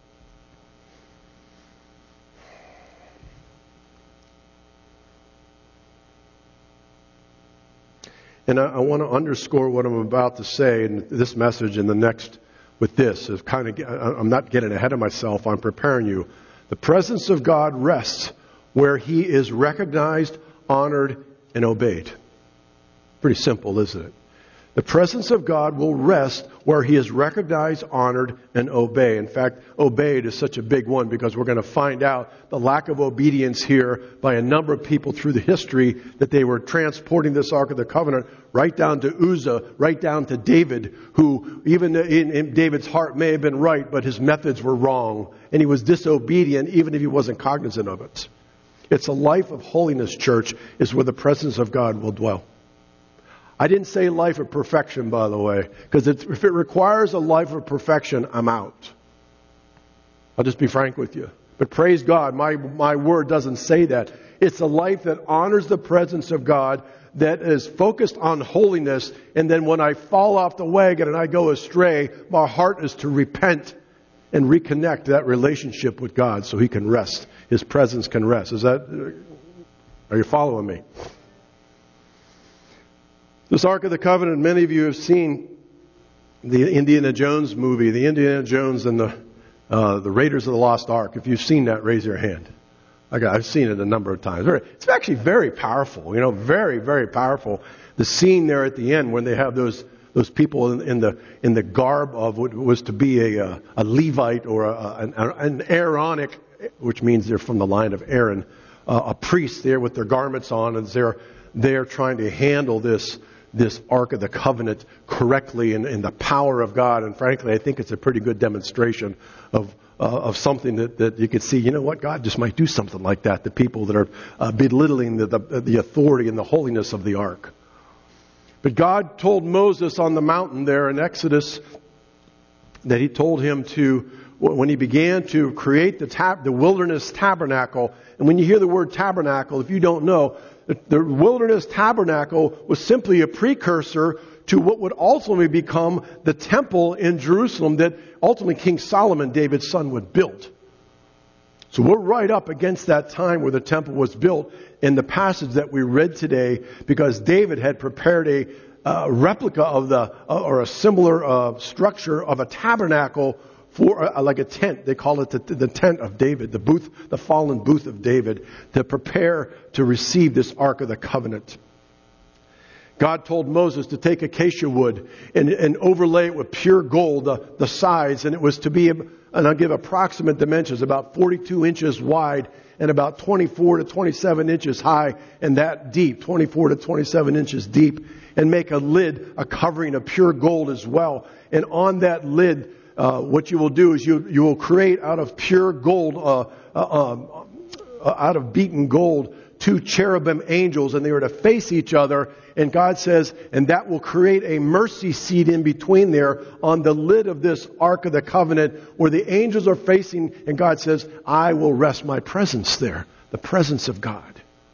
And I want to underscore what I'm about to say in this message and the next with this. I'm not getting ahead of myself. I'm preparing you. The presence of God rests where He is recognized, honored, and obeyed. Pretty simple, isn't it? The presence of God will rest where He is recognized, honored, and obeyed. In fact, obeyed is such a big one because we're going to find out the lack of obedience here by a number of people through the history, that they were transporting this Ark of the Covenant right down to Uzzah, right down to David, who even in David's heart may have been right, but his methods were wrong. And he was disobedient even if he wasn't cognizant of it. It's a life of holiness, church, is where the presence of God will dwell. I didn't say life of perfection, by the way, because if it requires a life of perfection, I'm out. I'll just be frank with you. But praise God, my word doesn't say that. It's a life that honors the presence of God, that is focused on holiness, and then when I fall off the wagon and I go astray, my heart is to repent and reconnect that relationship with God so He can rest. His presence can rest. Are you following me? This Ark of the Covenant, many of you have seen the Indiana Jones movie, the Indiana Jones and the Raiders of the Lost Ark. If you've seen that, raise your hand. I've seen it a number of times. It's actually very powerful, very, very powerful. The scene there at the end when they have those people in the garb of what was to be a Levite or an Aaronic, which means they're from the line of Aaron, a priest there with their garments on, and they're trying to handle this Ark of the Covenant correctly in the power of God. And frankly, I think it's a pretty good demonstration of of something that you could see, you know what, God just might do something like that to people that are belittling the authority and the holiness of the ark. But God told Moses on the mountain there in Exodus that He told him to, when he began to create the wilderness tabernacle, and when you hear the word tabernacle, if you don't know, the wilderness tabernacle was simply a precursor to what would ultimately become the temple in Jerusalem that ultimately King Solomon, David's son, would build. So we're right up against that time where the temple was built in the passage that we read today, because David had prepared a replica of or a similar structure of a tabernacle for like a tent. They call it the tent of David, the fallen booth of David, to prepare to receive this Ark of the Covenant. God told Moses to take acacia wood and overlay it with pure gold, the sides, and it was to be, and I'll give approximate dimensions, about 42 inches wide and about 24 to 27 inches high, and that deep, 24 to 27 inches deep, and make a lid, a covering of pure gold as well. And on that lid, what you will do is you will create out of pure gold, out of beaten gold, 2 cherubim angels, and they were to face each other. And God says, and that will create a mercy seat in between there on the lid of this Ark of the Covenant, where the angels are facing, and God says, I will rest my presence there, the presence of God.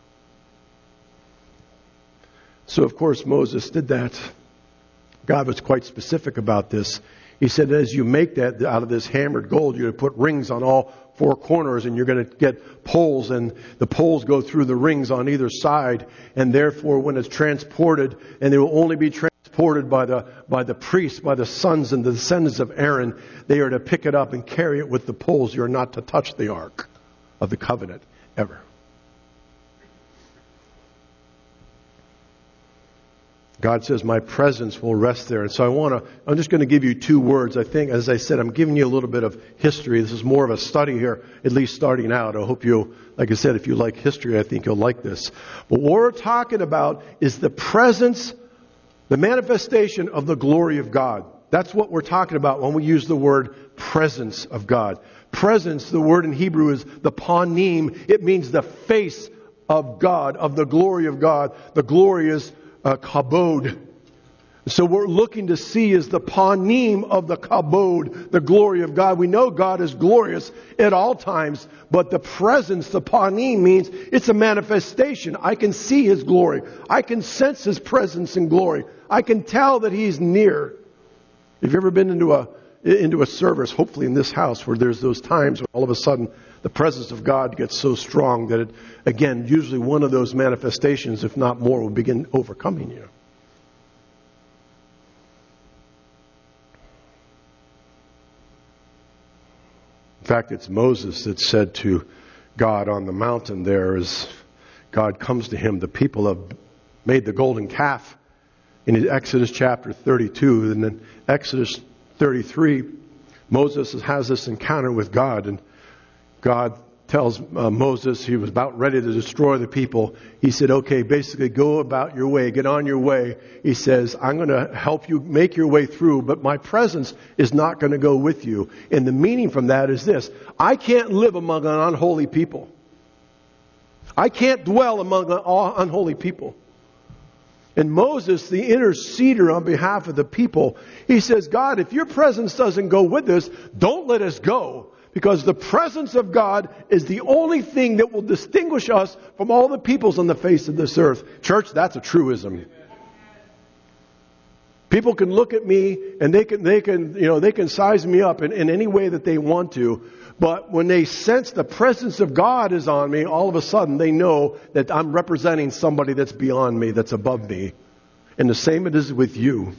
So of course Moses did that. God was quite specific about this. He said, as you make that out of this hammered gold, you're going to put rings on all 4 corners, and you're going to get poles, and the poles go through the rings on either side. And therefore, when it's transported, and they will only be transported by the priests, by the sons and the descendants of Aaron, they are to pick it up and carry it with the poles. You're not to touch the Ark of the Covenant ever. God says, my presence will rest there. And so I'm just going to give you 2 words. I think, as I said, I'm giving you a little bit of history. This is more of a study here, at least starting out. I hope like I said, if you like history, I think you'll like this. But what we're talking about is the presence, the manifestation of the glory of God. That's what we're talking about when we use the word presence of God. Presence, the word in Hebrew is the panim. It means the face of God, of the glory of God. The glory is kabod. So we're looking to see is the panim of the kabod, the glory of God. We know God is glorious at all times, but the presence, the panim, means it's a manifestation. I can see His glory. I can sense His presence and glory. I can tell that He's near. If you've ever been into a service, hopefully in this house, where there's those times when all of a sudden the presence of God gets so strong that it, again, usually one of those manifestations, if not more, will begin overcoming you. In fact, it's Moses that said to God on the mountain there, as God comes to him, the people have made the golden calf in Exodus chapter 32. And then Exodus 33, Moses has this encounter with God, and God tells Moses, he was about ready to destroy the people. He said, okay, basically go about your way, get on your way. He says, I'm going to help you make your way through, but my presence is not going to go with you. And the meaning from that is this: I can't live among an unholy people. I can't dwell among unholy people. And Moses, the interceder on behalf of the people, he says, God, if your presence doesn't go with us, don't let us go. Because the presence of God is the only thing that will distinguish us from all the peoples on the face of this earth. Church, that's a truism. People can look at me and they can size me up in any way that they want to. But when they sense the presence of God is on me, all of a sudden they know that I'm representing somebody that's beyond me, that's above me. And the same it is with you.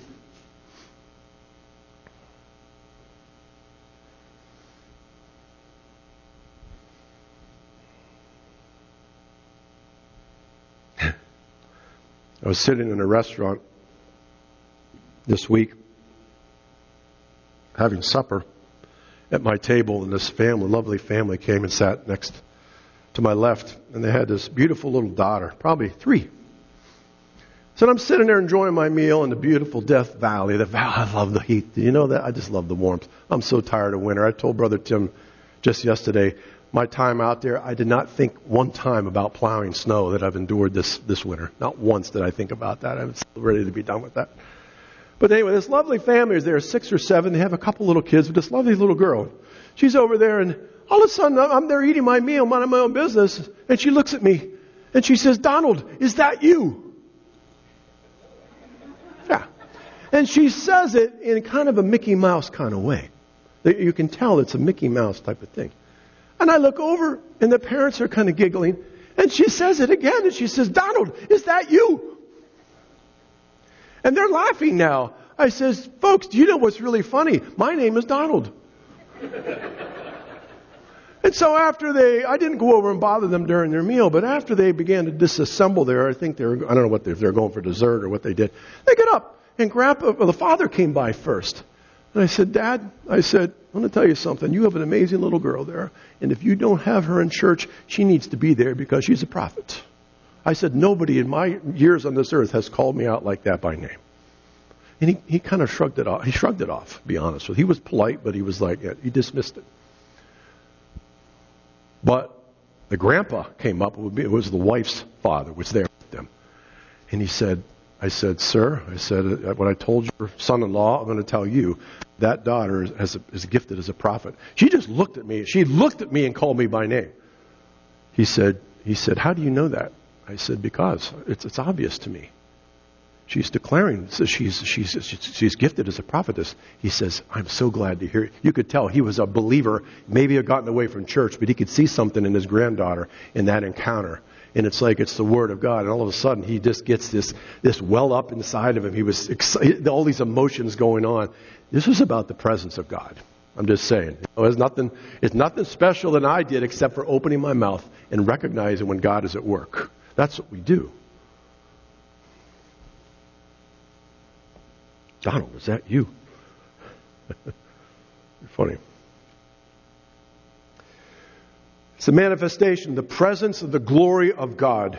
I was sitting in a restaurant this week, having supper at my table, and this family, lovely family, came and sat next to my left, and they had this beautiful little daughter, probably 3. So I'm sitting there enjoying my meal in the beautiful Death Valley. I love the heat. You know that? I just love the warmth. I'm so tired of winter. I told Brother Tim just yesterday, my time out there, I did not think one time about plowing snow that I've endured this winter. Not once did I think about that. I'm still ready to be done with that. But anyway, this lovely family is there, 6 or 7. They have a couple little kids with this lovely little girl. She's over there, and all of a sudden, I'm there eating my meal, minding my own business, and she looks at me, and she says, "Donald, is that you?" Yeah. And she says it in kind of a Mickey Mouse kind of way. You can tell it's a Mickey Mouse type of thing. And I look over, and the parents are kind of giggling, and she says it again, and she says, "Donald, is that you?" And they're laughing now. I says, "Folks, do you know what's really funny? My name is Donald." And so after I didn't go over and bother them during their meal, but after they began to disassemble there, I think I don't know if they're going for dessert or what they did. They get up, and the father came by first. And I said, "Dad," I said, "I want to tell you something. You have an amazing little girl there. And if you don't have her in church, she needs to be there because she's a prophet." I said, "Nobody in my years on this earth has called me out like that by name." And he kind of shrugged it off. He shrugged it off, to be honest with you. He was polite, but he was like, he dismissed it. But the grandpa came up. It was the wife's father was there with them. And he said, I said, "Sir," I said, "what I told your son-in-law, I'm going to tell you, that daughter is gifted as a prophet." She just looked at me. She looked at me and called me by name. He said, "How do you know that?" I said, "Because it's obvious to me. She's declaring, so she's gifted as a prophetess." He says, "I'm so glad to hear it." You could tell he was a believer, maybe had gotten away from church, but he could see something in his granddaughter in that encounter. And it's like it's the Word of God. And all of a sudden, he just gets this well up inside of him. He was excited, all these emotions going on. This was about the presence of God. I'm just saying. It's nothing special than I did except for opening my mouth and recognizing when God is at work. That's what we do. "Donald, is that you?" You're funny. It's a manifestation, the presence of the glory of God.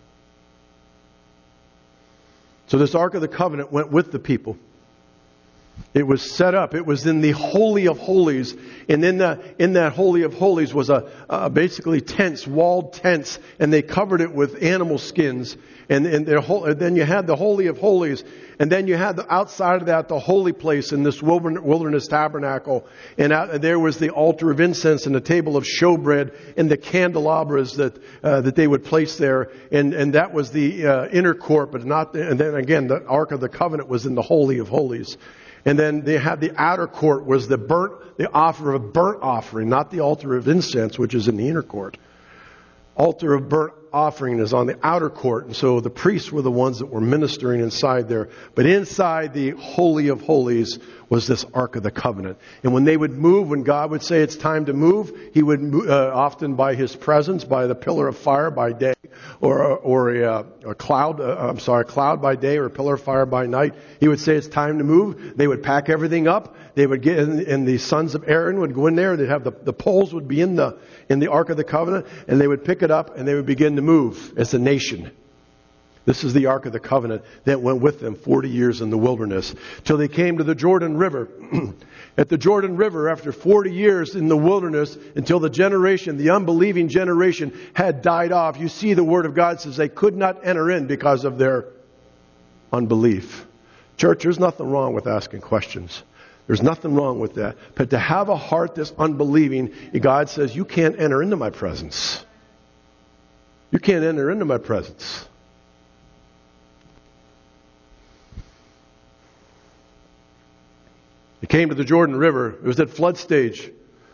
So this Ark of the Covenant went with the people. It was set up. It was in the Holy of Holies. And in that Holy of Holies was basically tents, walled tents. And they covered it with animal skins. And then you had the Holy of Holies. And then you had outside of that the holy place in this wilderness tabernacle. And there was the altar of incense and the table of showbread and the candelabras that they would place there. And that was the inner court, but not. And then again, the Ark of the Covenant was in the Holy of Holies. And then they had the outer court was the offer of a burnt offering, not the altar of incense, which is in the inner court. Altar of burnt offering is on the outer court. And so the priests were the ones that were ministering inside there. But inside the Holy of Holies was this Ark of the Covenant. And when they would move, when God would say it's time to move, He would move, often by His presence, by the pillar of fire by day, or a cloud, cloud by day or a pillar of fire by night. He would say it's time to move. They would pack everything up. They would get in, and the sons of Aaron would go in there. They'd have the poles would be in the Ark of the Covenant, and they would pick it up and they would begin to move as a nation. This is the Ark of the Covenant that went with them 40 years in the wilderness till they came to the Jordan River. At the Jordan River, after 40 years in the wilderness, until the unbelieving generation had died off, you see the Word of God says they could not enter in because of their unbelief. Church, there's nothing wrong with asking questions. There's nothing wrong with that. But to have a heart that's unbelieving, God says, you can't enter into my presence. You can't enter into my presence. It came to the Jordan River. It was at flood stage.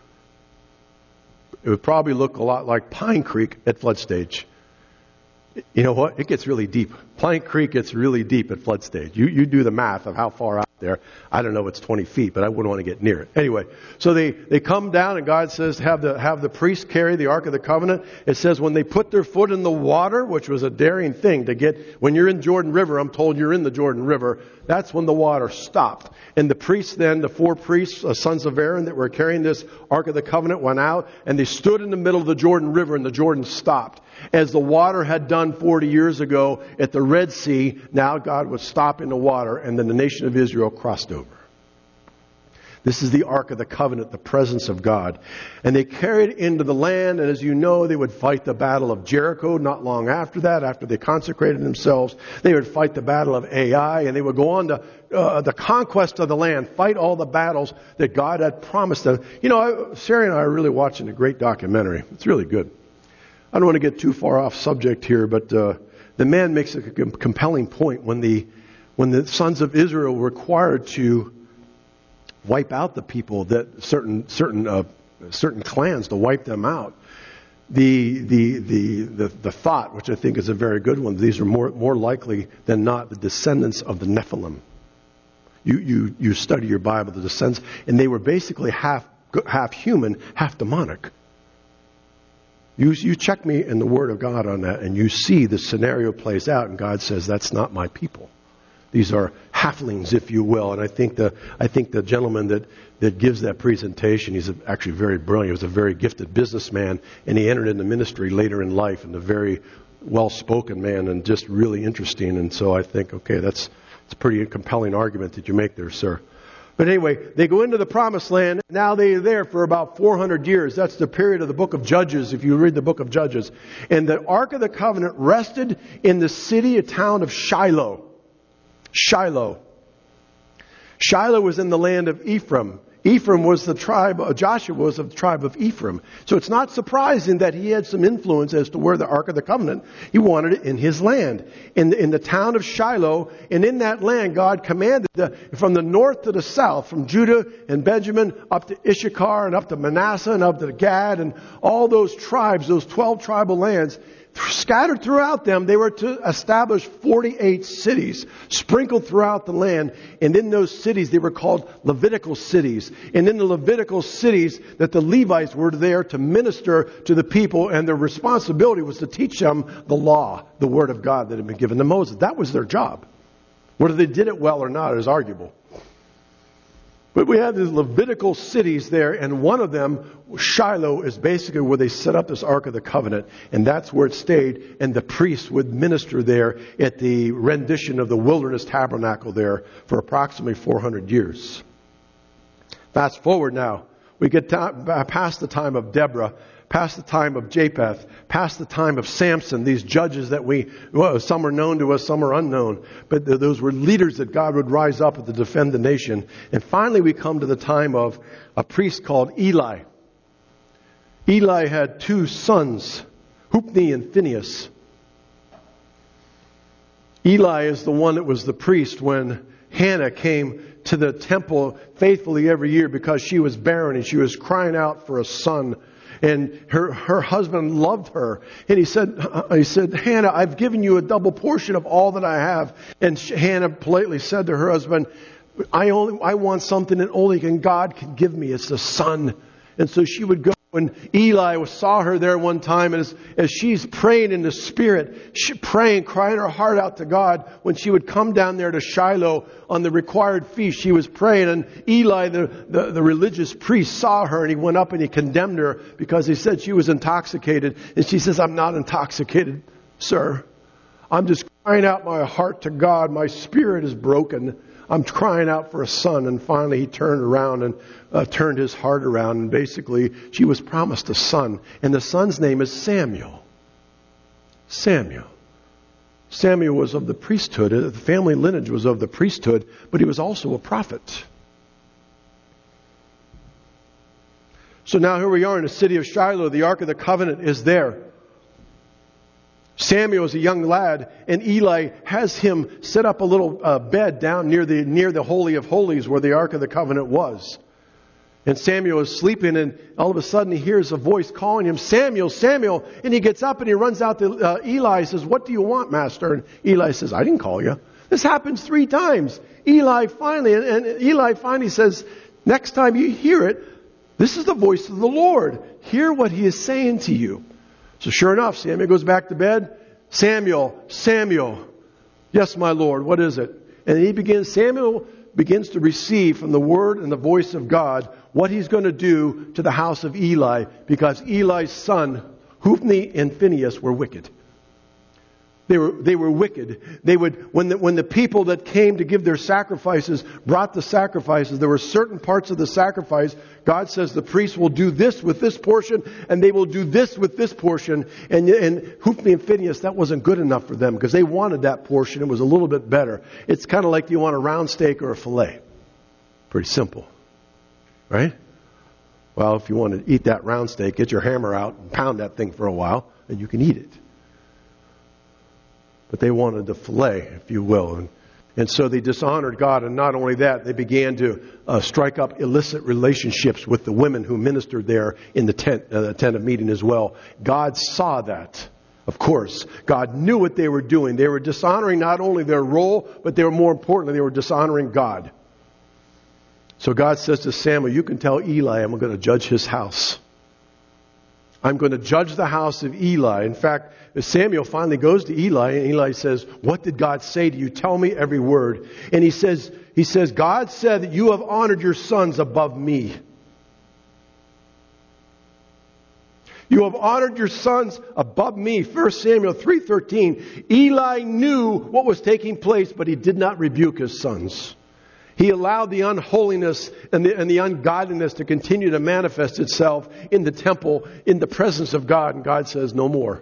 It would probably look a lot like Pine Creek at flood stage. You know what? It gets really deep. Pine Creek gets really deep at flood stage. You do the math of how far out there. I don't know if it's 20 feet, but I wouldn't want to get near it. Anyway, so they come down and God says have the priests carry the Ark of the Covenant. It says when they put their foot in the water, which was a daring thing to get, when you're in Jordan River, I'm told you're in the Jordan River, that's when the water stopped. And the priests then, the 4 priests, sons of Aaron that were carrying this Ark of the Covenant went out and they stood in the middle of the Jordan River and the Jordan stopped. As the water had done 40 years ago at the Red Sea, now God was stopping the water and then the nation of Israel crossed over. This is the Ark of the Covenant, the presence of God. And they carried it into the land, and as you know, they would fight the battle of Jericho not long after that, after they consecrated themselves. They would fight the battle of Ai, and they would go on to the conquest of the land, fight all the battles that God had promised them. You know, Sherry and I are really watching a great documentary. It's really good. I don't want to get too far off subject here, but the man makes a compelling point when the sons of Israel were required to wipe out the people, that certain clans, to wipe them out. The thought, which I think is a very good one, these are more likely than not the descendants of the Nephilim. You study your Bible, the descendants, and they were basically half human, half demonic. You check me in the Word of God on that, and you see the scenario plays out, and God says, "That's not my people. These are halflings, if you will." And I think the gentleman that gives that presentation, he's actually very brilliant. He was a very gifted businessman, and he entered into ministry later in life, and a very well-spoken man, and just really interesting. And so I think, okay, it's a pretty compelling argument that you make there, sir. But anyway, they go into the Promised Land. Now they're there for about 400 years. That's the period of the book of Judges, if you read the book of Judges. And the Ark of the Covenant rested in the city, a town of Shiloh. Shiloh. Shiloh was in the land of Ephraim. Ephraim was the tribe, Joshua was of the tribe of Ephraim. So it's not surprising that he had some influence as to where the Ark of the Covenant, he wanted it in his land. In the town of Shiloh, and in that land God commanded from the north to the south, from Judah and Benjamin up to Issachar and up to Manasseh and up to Gad and all those tribes, those 12 tribal lands, scattered throughout them, they were to establish 48 cities sprinkled throughout the land. And in those cities, they were called Levitical cities. And in the Levitical cities, that the Levites were there to minister to the people, and their responsibility was to teach them the law, the Word of God that had been given to Moses. That was their job. Whether they did it well or not is arguable. But we have these Levitical cities there, and one of them, Shiloh, is basically where they set up this Ark of the Covenant, and that's where it stayed, and the priests would minister there at the rendition of the wilderness tabernacle there for approximately 400 years. Fast forward now. We get past the time of Deborah, past the time of Japheth, past the time of Samson, these judges that some are known to us, some are unknown. But those were leaders that God would rise up to defend the nation. And finally we come to the time of a priest called Eli. Eli had two sons, Hophni and Phinehas. Eli is the one that was the priest when Hannah came to the temple faithfully every year because she was barren and she was crying out for a son. And her husband loved her. And he said, "Hannah, I've given you a double portion of all that I have." And Hannah politely said to her husband, I want something that only God can give me. It's a son. And so she would go, and Eli saw her there one time, and as she's praying in the Spirit, crying her heart out to God, when she would come down there to Shiloh on the required feast, she was praying, and Eli, the religious priest, saw her, and he went up and he condemned her because he said she was intoxicated. And she says, "I'm not intoxicated, sir. I'm just crying out my heart to God. My spirit is broken. I'm crying out for a son." And finally he turned around and turned his heart around. And basically she was promised a son. And the son's name is Samuel. Samuel. Samuel was of the priesthood. The family lineage was of the priesthood. But he was also a prophet. So now here we are in the city of Shiloh. The Ark of the Covenant is there. Samuel is a young lad, and Eli has him set up a little bed down near the Holy of Holies where the Ark of the Covenant was. And Samuel is sleeping, and all of a sudden he hears a voice calling him, "Samuel, Samuel." And he gets up and he runs out to Eli and says, "What do you want, Master?" And Eli says, "I didn't call you." This happens 3 times. Eli finally says, "Next time you hear it, this is the voice of the Lord. Hear what he is saying to you." So sure enough, Samuel goes back to bed. "Samuel, Samuel." "Yes, my Lord, what is it?" And Samuel begins to receive from the word and the voice of God what he's going to do to the house of Eli, because Eli's son, Hophni and Phinehas, were wicked. They were wicked. They would, when the people that came to give their sacrifices brought the sacrifices, there were certain parts of the sacrifice. God says the priests will do this with this portion, and they will do this with this portion. And Hophni and Phinehas, that wasn't good enough for them because they wanted that portion. It was a little bit better. It's kind of like you want a round steak or a fillet. Pretty simple, right? Well, if you want to eat that round steak, get your hammer out and pound that thing for a while, and you can eat it. But they wanted the fillet, if you will. And so they dishonored God. And not only that, they began to strike up illicit relationships with the women who ministered there in the tent of meeting as well. God saw that. Of course, God knew what they were doing. They were dishonoring not only their role, but they were more importantly, they were dishonoring God. So God says to Samuel, you can tell Eli I'm going to judge his house. I'm going to judge the house of Eli. In fact, Samuel finally goes to Eli, and Eli says, what did God say to you? Tell me every word. And he says, God said that you have honored your sons above me. You have honored your sons above me. 1 Samuel 3:13. Eli knew what was taking place, but he did not rebuke his sons. He allowed the unholiness and the ungodliness to continue to manifest itself in the temple, in the presence of God. And God says, no more.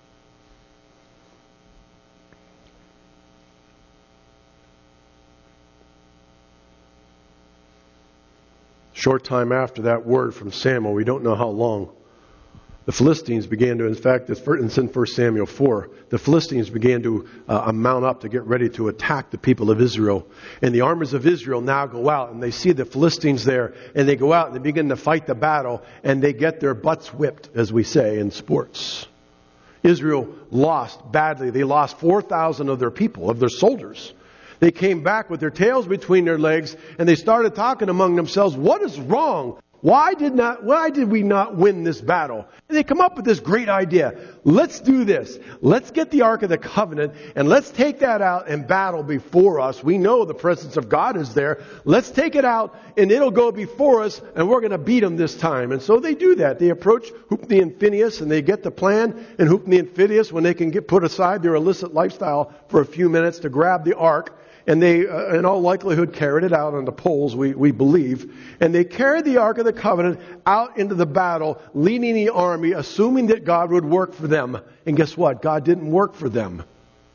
Short time after that word from Samuel, we don't know how long, the Philistines began to, in fact, it's in 1 Samuel 4, the Philistines began to mount up to get ready to attack the people of Israel. And the armies of Israel now go out, and they see the Philistines there, and they go out and they begin to fight the battle, and they get their butts whipped, as we say in sports. Israel lost badly. They lost 4,000 of their people, of their soldiers. They came back with their tails between their legs, and they started talking among themselves, what is wrong? Why did we not win this battle? And they come up with this great idea. Let's do this. Let's get the Ark of the Covenant and let's take that out and battle before us. We know the presence of God is there. Let's take it out and it'll go before us and we're going to beat them this time. And so they do that. They approach Hophni and Phinehas and they get the plan. And Hophni and Phinehas, when they can put aside their illicit lifestyle for a few minutes to grab the Ark, and they, in all likelihood, carried it out on the poles, we believe. And they carried the Ark of the Covenant out into the battle, leading the army, assuming that God would work for them. And guess what? God didn't work for them.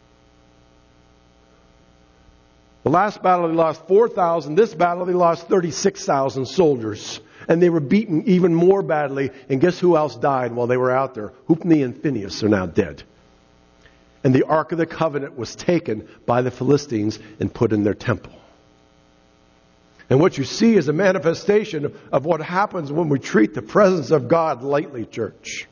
The last battle, they lost 4,000. This battle, they lost 36,000 soldiers. And they were beaten even more badly. And guess who else died while they were out there? Hophni and Phinehas are now dead. And the Ark of the Covenant was taken by the Philistines and put in their temple. And what you see is a manifestation of what happens when we treat the presence of God lightly, church.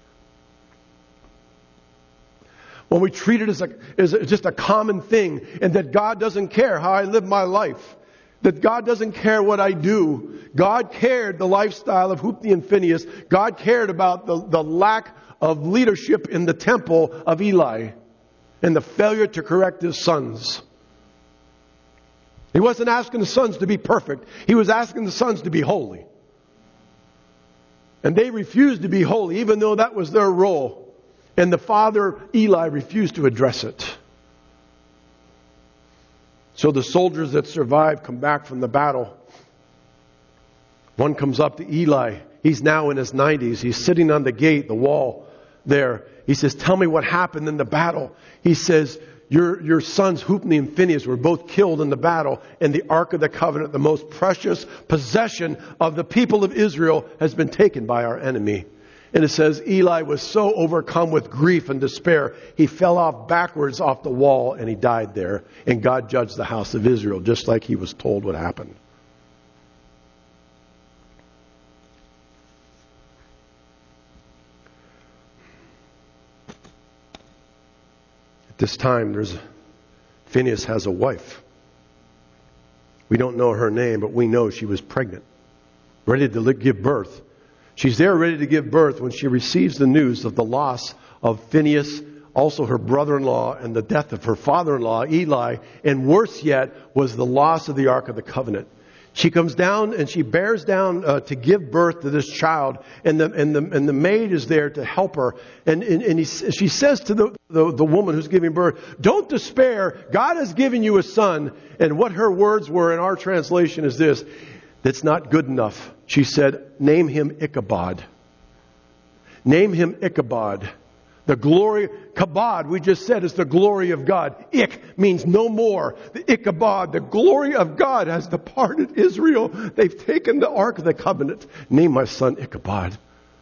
When we treat it as just a common thing, and that God doesn't care how I live my life. That God doesn't care what I do. God cared the lifestyle of Hophni and Phinehas. God cared about the lack of leadership in the temple of Eli and the failure to correct his sons. He wasn't asking the sons to be perfect. He was asking the sons to be holy. And they refused to be holy, even though that was their role. And the father, Eli, refused to address it. So the soldiers that survived come back from the battle. One comes up to Eli. He's now in his 90s. He's sitting on the gate, the wall there. He says, tell me what happened in the battle. He says, your sons Hophni and Phinehas were both killed in the battle, and the Ark of the Covenant, the most precious possession of the people of Israel, has been taken by our enemy. And it says Eli was so overcome with grief and despair, he fell off backwards off the wall and he died there. And God judged the house of Israel just like he was told would happen. At this time, Phinehas has a wife. We don't know her name, but we know she was pregnant, ready to give birth. She's there ready to give birth when she receives the news of the loss of Phinehas, also her brother-in-law, and the death of her father-in-law, Eli. And worse yet was the loss of the Ark of the Covenant. She comes down and she bears down to give birth to this child, and the maid is there to help her. She says to the woman who's giving birth, "Don't despair. God has given you a son." And what her words were in our translation is this: "That's not good enough." She said, "Name him Ichabod. Name him Ichabod." The glory, kabod, we just said, is the glory of God. Ik means no more. The Ichabod, the glory of God has departed Israel. They've taken the Ark of the Covenant. Name my son Ichabod.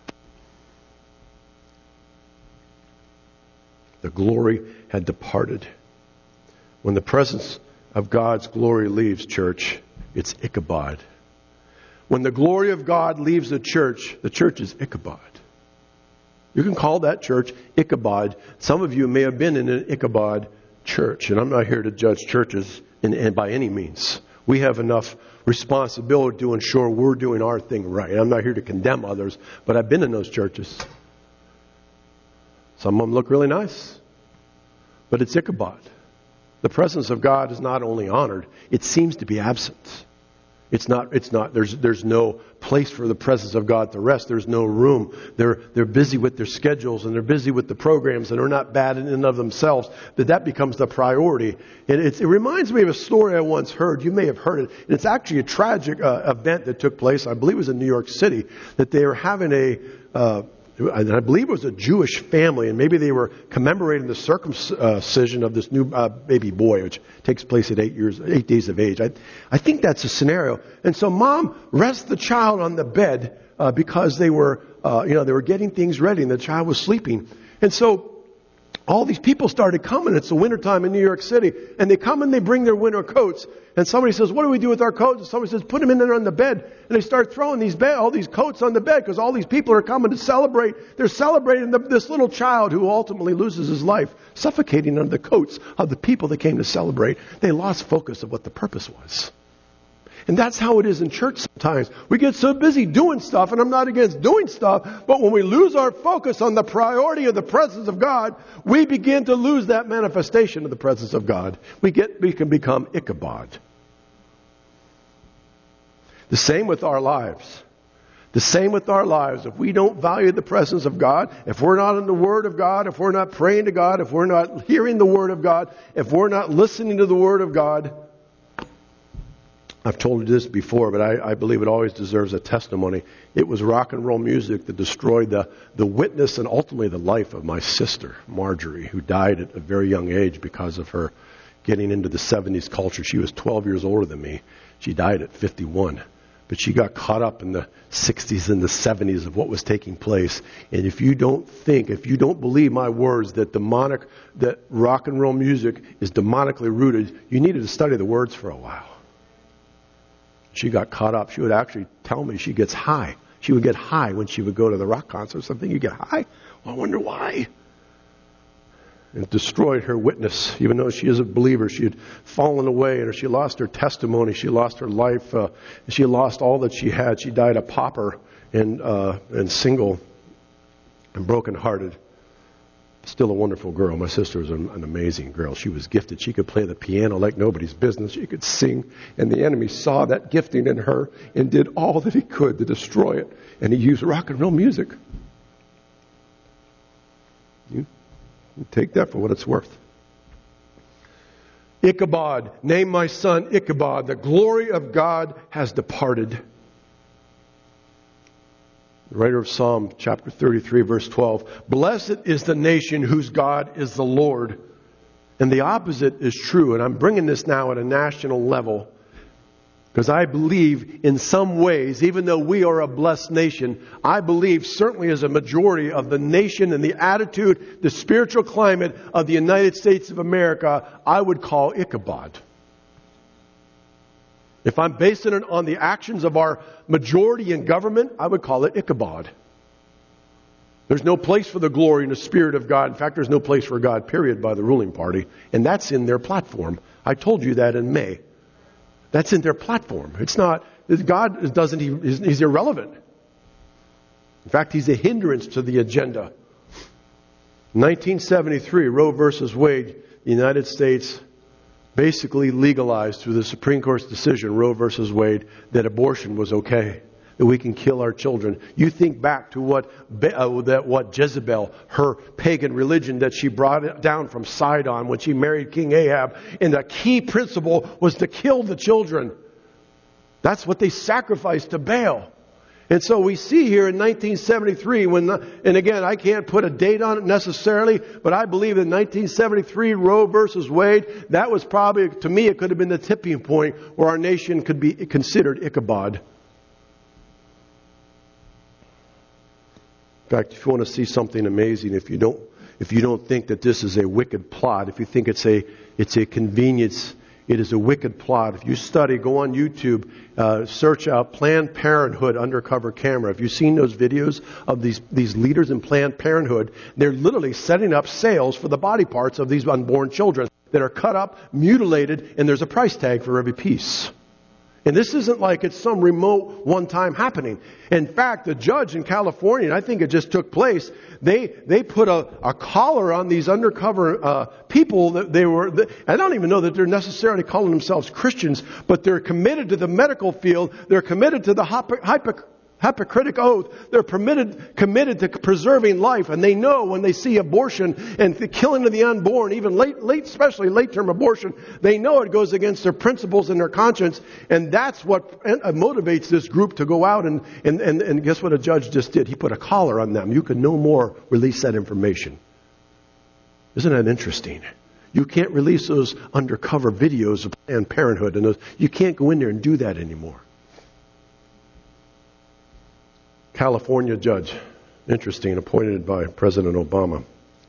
The glory had departed. When the presence of God's glory leaves, church, it's Ichabod. When the glory of God leaves the church is Ichabod. You can call that church Ichabod. Some of you may have been in an Ichabod church, and I'm not here to judge churches by any means. We have enough responsibility to ensure we're doing our thing right. I'm not here to condemn others, but I've been in those churches. Some of them look really nice, but it's Ichabod. The presence of God is not only honored, it seems to be absent. It's not, there's no place for the presence of God to rest. There's no room. They're busy with their schedules, and they're busy with the programs, and they're not bad in and of themselves. That becomes the priority. And it reminds me of a story I once heard. You may have heard it. And it's actually a tragic event that took place. I believe it was in New York City, that they were having and I believe it was a Jewish family, and maybe they were commemorating the circumcision of this new baby boy, which takes place at 8 days of age. I think that's a scenario. And so mom rests the child on the bed because they were getting things ready, and the child was sleeping. And so all these people started coming. It's the wintertime in New York City, and they come and they bring their winter coats. And somebody says, "What do we do with our coats?" And somebody says, "Put them in there on the bed." And they start throwing all these coats on the bed because all these people are coming to celebrate. They're celebrating this little child who ultimately loses his life, suffocating under the coats of the people that came to celebrate. They lost focus of what the purpose was. And that's how it is in church sometimes. We get so busy doing stuff, and I'm not against doing stuff, but when we lose our focus on the priority of the presence of God, we begin to lose that manifestation of the presence of God. We can become Ichabod. The same with our lives. The same with our lives. If we don't value the presence of God, if we're not in the Word of God, if we're not praying to God, if we're not hearing the Word of God, if we're not listening to the Word of God, I've told you this before, but I believe it always deserves a testimony. It was rock and roll music that destroyed the witness and ultimately the life of my sister, Marjorie, who died at a very young age because of her getting into the 70s culture. She was 12 years older than me. She died at 51. But she got caught up in the 60s and the 70s of what was taking place. And if you don't believe my words that rock and roll music is demonically rooted, you needed to study the words for a while. She got caught up. She would actually tell me she gets high. She would get high when she would go to the rock concert or something. You get high? Well, I wonder why. And it destroyed her witness. Even though she is a believer, she had fallen away, and she lost her testimony. She lost her life. She lost all that she had. She died a pauper and single and brokenhearted. Still a wonderful girl. My sister was an amazing girl. She was gifted. She could play the piano like nobody's business. She could sing. And the enemy saw that gifting in her and did all that he could to destroy it. And he used rock and roll music. You take that for what it's worth. Ichabod. Name my son Ichabod. The glory of God has departed. The writer of Psalm chapter 33, verse 12. Blessed is the nation whose God is the Lord. And the opposite is true. And I'm bringing this now at a national level. Because I believe in some ways, even though we are a blessed nation, I believe certainly as a majority of the nation and the attitude, the spiritual climate of the United States of America, I would call Ichabod. If I'm basing it on the actions of our majority in government, I would call it Ichabod. There's no place for the glory and the Spirit of God. In fact, there's no place for God, period, by the ruling party. And that's in their platform. I told you that in May. That's in their platform. It's not, God doesn't, he's irrelevant. In fact, he's a hindrance to the agenda. 1973, Roe versus Wade, the United States basically legalized through the Supreme Court's decision, Roe versus Wade, that abortion was okay, that we can kill our children. You think back to what Jezebel, her pagan religion that she brought down from Sidon when she married King Ahab, and the key principle was to kill the children. That's what they sacrificed to Baal. And so we see here in 1973, and again, I can't put a date on it necessarily, but I believe in 1973, Roe versus Wade, that was probably, to me, it could have been the tipping point where our nation could be considered Ichabod. In fact, if you want to see something amazing, if you don't think that this is a wicked plot, if you think it's a convenience, it is a wicked plot. If you study, go on YouTube, search out Planned Parenthood undercover camera. If you've seen those videos of these leaders in Planned Parenthood, they're literally setting up sales for the body parts of these unborn children that are cut up, mutilated, and there's a price tag for every piece. And this isn't like it's some remote one-time happening. In fact, the judge in California, and I think it just took place, they put a collar on these undercover people that I don't even know that they're necessarily calling themselves Christians, but they're committed to the medical field. They're committed to the Hippocratic oath. They're committed to preserving life, and they know when they see abortion and the killing of the unborn, even especially late-term abortion, they know it goes against their principles and their conscience, and that's what motivates this group to go out and guess what a judge just did? He put a collar on them. You can no more release that information. Isn't that interesting? You can't release those undercover videos of Planned Parenthood, and you can't go in there and do that anymore. California judge, interesting, appointed by President Obama.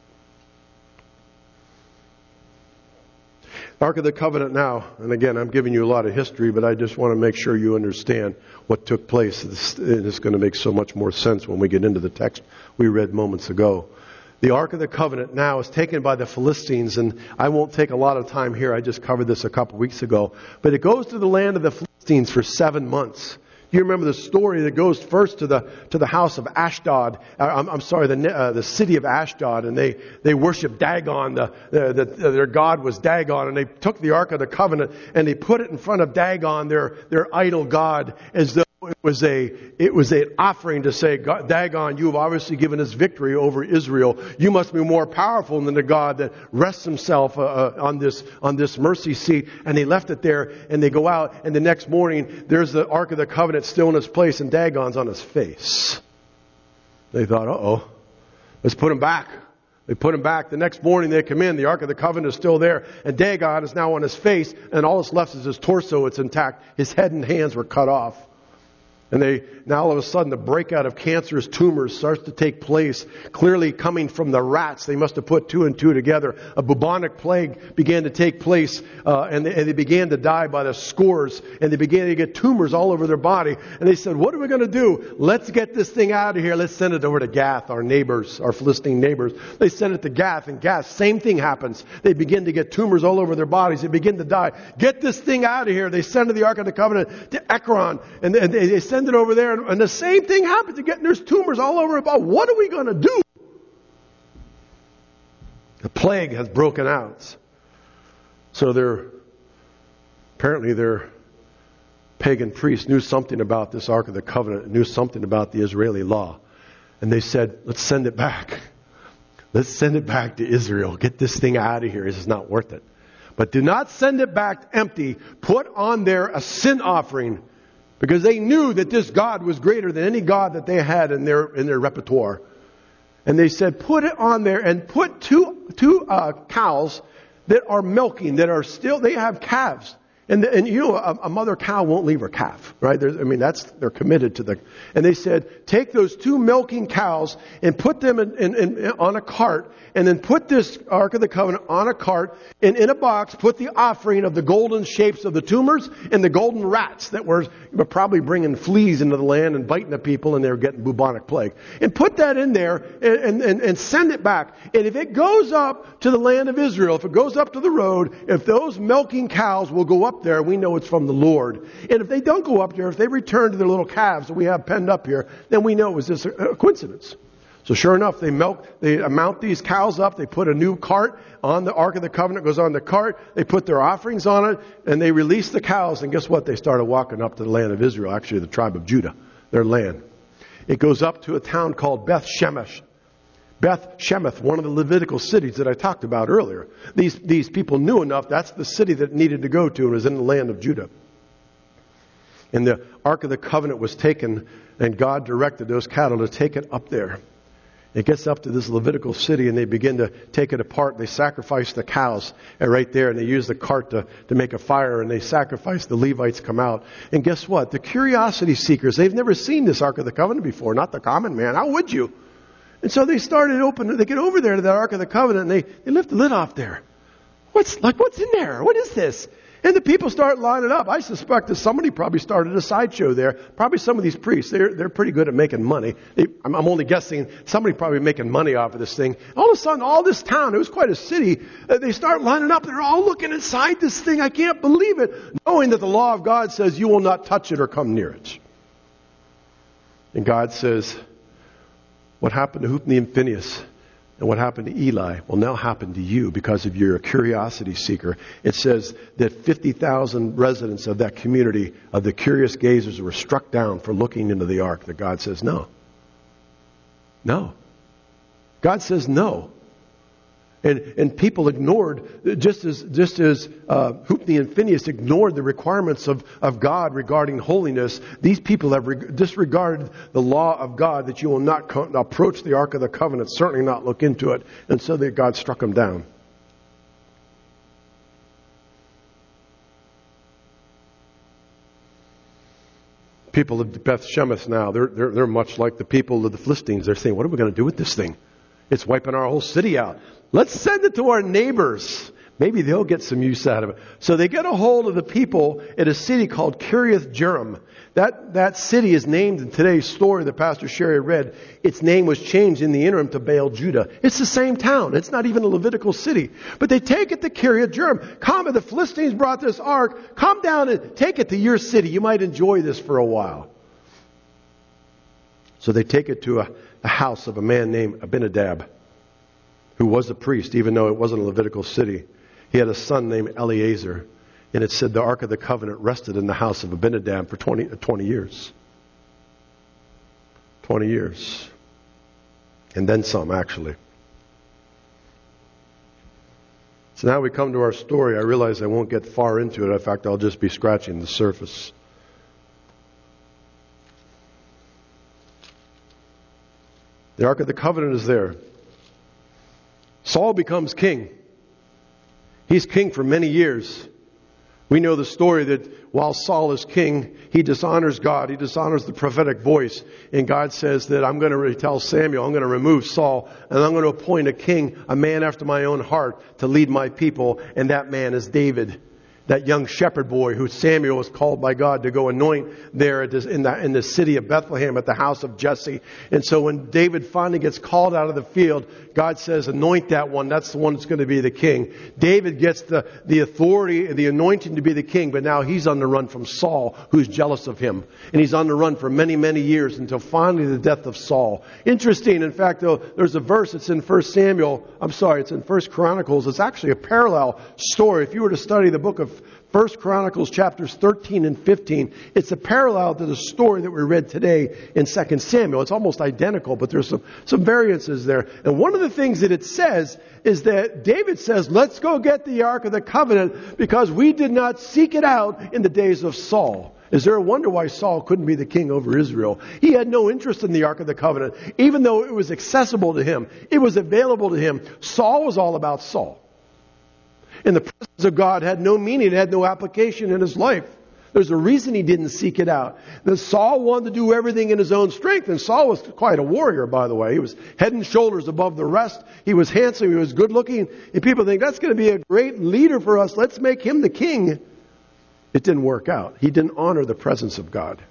Ark of the Covenant now, and again, I'm giving you a lot of history, but I just want to make sure you understand what took place. It's going to make so much more sense when we get into the text we read moments ago. The Ark of the Covenant now is taken by the Philistines, and I won't take a lot of time here. I just covered this a couple weeks ago. But it goes to the land of the Philistines for 7 months. You remember the story that goes first to the house of Ashdod. The city of Ashdod, and they worshiped Dagon. Their god was Dagon, and they took the Ark of the Covenant and they put it in front of Dagon, their idol god, as though it was an offering to say, Dagon, you have obviously given us victory over Israel. You must be more powerful than the God that rests himself on this mercy seat. And they left it there, and they go out, and the next morning there's the Ark of the Covenant still in its place, and Dagon's on his face. They thought, uh-oh, let's put him back. They put him back. The next morning they come in, the Ark of the Covenant is still there, and Dagon is now on his face, and all that's left is his torso. It's intact. His head and hands were cut off. And now all of a sudden the breakout of cancerous tumors starts to take place, clearly coming from the rats. They must have put 2 and 2 together. A bubonic plague began to take place, and they began to die by the scores, and they began to get tumors all over their body. And they said, what are we going to do? Let's get this thing out of here. Let's send it over to Gath, our neighbors, our Philistine neighbors. They send it to Gath, and Gath, same thing happens. They begin to get tumors all over their bodies. They begin to die. Get this thing out of here. They send the Ark of the Covenant to Ekron, and they send it over there, and the same thing happens again. There's tumors all over about what are we going to do? The plague has broken out. So apparently their pagan priests knew something about this Ark of the Covenant, knew something about the Israeli law. And they said, let's send it back. Let's send it back to Israel. Get this thing out of here. This is not worth it. But do not send it back empty. Put on there a sin offering. Because they knew that this God was greater than any God that they had in their repertoire. And they said, put it on there and put two cows that are milking, that are still, they have calves. And you know, a mother cow won't leave her calf, right? They're committed to and they said, take those 2 milking cows and put them on a cart, and then put this Ark of the Covenant on a cart, and in a box put the offering of the golden shapes of the tumors and the golden rats that were probably bringing fleas into the land and biting the people, and they were getting bubonic plague. And put that in there and send it back. And if it goes up to the land of Israel, if it goes up to the road, if those milking cows will go up there, we know it's from the Lord. And if they don't go up there, if they return to their little calves that we have penned up here, then we know it was just a coincidence. So sure enough, they mount these cows up. They put a new cart on the Ark of the Covenant, goes on the cart. They put their offerings on it, and they release the cows. And guess what? They started walking up to the land of Israel, actually the tribe of Judah, their land. It goes up to a town called Beth Shemesh. Beth Shemesh, one of the Levitical cities that I talked about earlier. These people knew enough. That's the city that it needed to go to, and was in the land of Judah. And the Ark of the Covenant was taken, and God directed those cattle to take it up there. It gets up to this Levitical city, and they begin to take it apart. They sacrifice the cows right there, and they use the cart to make a fire, and they sacrifice. The Levites come out. And guess what? The curiosity seekers, they've never seen this Ark of the Covenant before, not the common man. How would you? And so they they get over there to the Ark of the Covenant, and they lift the lid off there. What's in there? What is this? And the people start lining up. I suspect that somebody probably started a sideshow there. Probably some of these priests. They're pretty good at making money. I'm only guessing somebody probably making money off of this thing. All of a sudden, all this town, it was quite a city, they start lining up. They're all looking inside this thing. I can't believe it. Knowing that the law of God says you will not touch it or come near it. And God says, what happened to Hophni and Phinehas? And what happened to Eli will now happen to you because of your curiosity seeker. It says that 50,000 residents of that community, of the curious gazers, were struck down for looking into the ark. That God says no. No. God says no. And people ignored, just as Hophni and Phinehas ignored the requirements of God regarding holiness, these people have disregarded the law of God that you will not approach the Ark of the Covenant, certainly not look into it. And so that God struck them down. People of Beth Shemesh now, they're much like the people of the Philistines. They're saying, what are we going to do with this thing? It's wiping our whole city out. Let's send it to our neighbors. Maybe they'll get some use out of it. So they get a hold of the people at a city called Kiriath Jearim. That city is named in today's story that Pastor Sherry read. Its name was changed in the interim to Baal Judah. It's the same town. It's not even a Levitical city. But they take it to Kiriath Jearim. Come, the Philistines brought this ark. Come down and take it to your city. You might enjoy this for a while. So they take it to a house of a man named Abinadab, who was a priest, even though it wasn't a Levitical city. He had a son named Eleazar. And it said the Ark of the Covenant rested in the house of Abinadab for 20 years. 20 years. And then some, actually. So now we come to our story. I realize I won't get far into it. In fact, I'll just be scratching the surface. The Ark of the Covenant is there. Saul becomes king. He's king for many years. We know the story that while Saul is king, he dishonors God. He dishonors the prophetic voice. And God says that I'm going to tell Samuel, I'm going to remove Saul, and I'm going to appoint a king, a man after my own heart, to lead my people. And that man is David. That young shepherd boy who Samuel was called by God to go anoint there in the city of Bethlehem at the house of Jesse. And so when David finally gets called out of the field, God says, anoint that one. That's the one that's going to be the king. David gets the authority, the anointing to be the king, but now he's on the run from Saul, who's jealous of him. And he's on the run for many, many years until finally the death of Saul. Interesting, in fact, though, there's a verse, it's in 1 Chronicles. It's actually a parallel story. If you were to study the book of 1 Chronicles chapters 13 and 15, it's a parallel to the story that we read today in 2 Samuel. It's almost identical, but there's some variances there. And one of the things that it says is that David says, let's go get the Ark of the Covenant because we did not seek it out in the days of Saul. Is there a wonder why Saul couldn't be the king over Israel? He had no interest in the Ark of the Covenant, even though it was accessible to him. It was available to him. Saul was all about Saul. And the presence of God had no meaning. It had no application in his life. There's a reason he didn't seek it out. That Saul wanted to do everything in his own strength. And Saul was quite a warrior, by the way. He was head and shoulders above the rest. He was handsome. He was good looking. And people think, that's going to be a great leader for us. Let's make him the king. It didn't work out. He didn't honor the presence of God.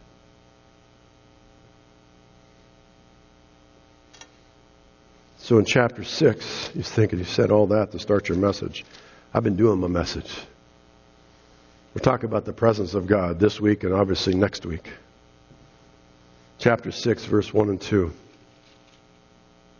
So in chapter 6, he's thinking, you said all that to start your message. I've been doing my message. We're talking about the presence of God this week and obviously next week. Chapter 6, verse 1 and 2.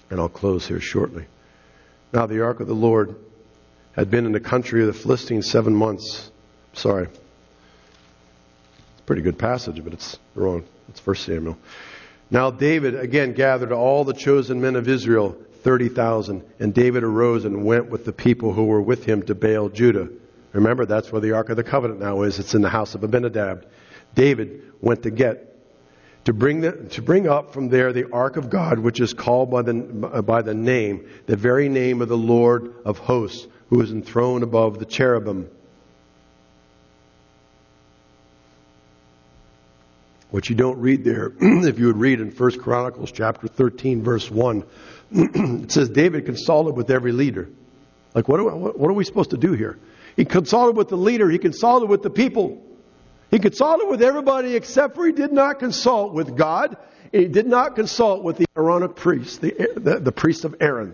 And I'll close here shortly. Now the ark of the Lord had been in the country of the Philistines 7 months. Sorry. It's a pretty good passage, but it's wrong. It's 1 Samuel. Now David again gathered all the chosen men of Israel, 30,000. And David arose and went with the people who were with him to Baal, Judah. Remember, that's where the Ark of the Covenant now is. It's in the house of Abinadab. David went to bring up from there the Ark of God, which is called by the name, the very name of the Lord of hosts, who is enthroned above the cherubim. What you don't read there, if you would read in 1 Chronicles chapter 13, verse 1, it says David consulted with every leader. Like, what are we supposed to do here? He consulted with the leader. He consulted with the people. He consulted with everybody except for he did not consult with God. He did not consult with the Aaronic priest, the priest of Aaron.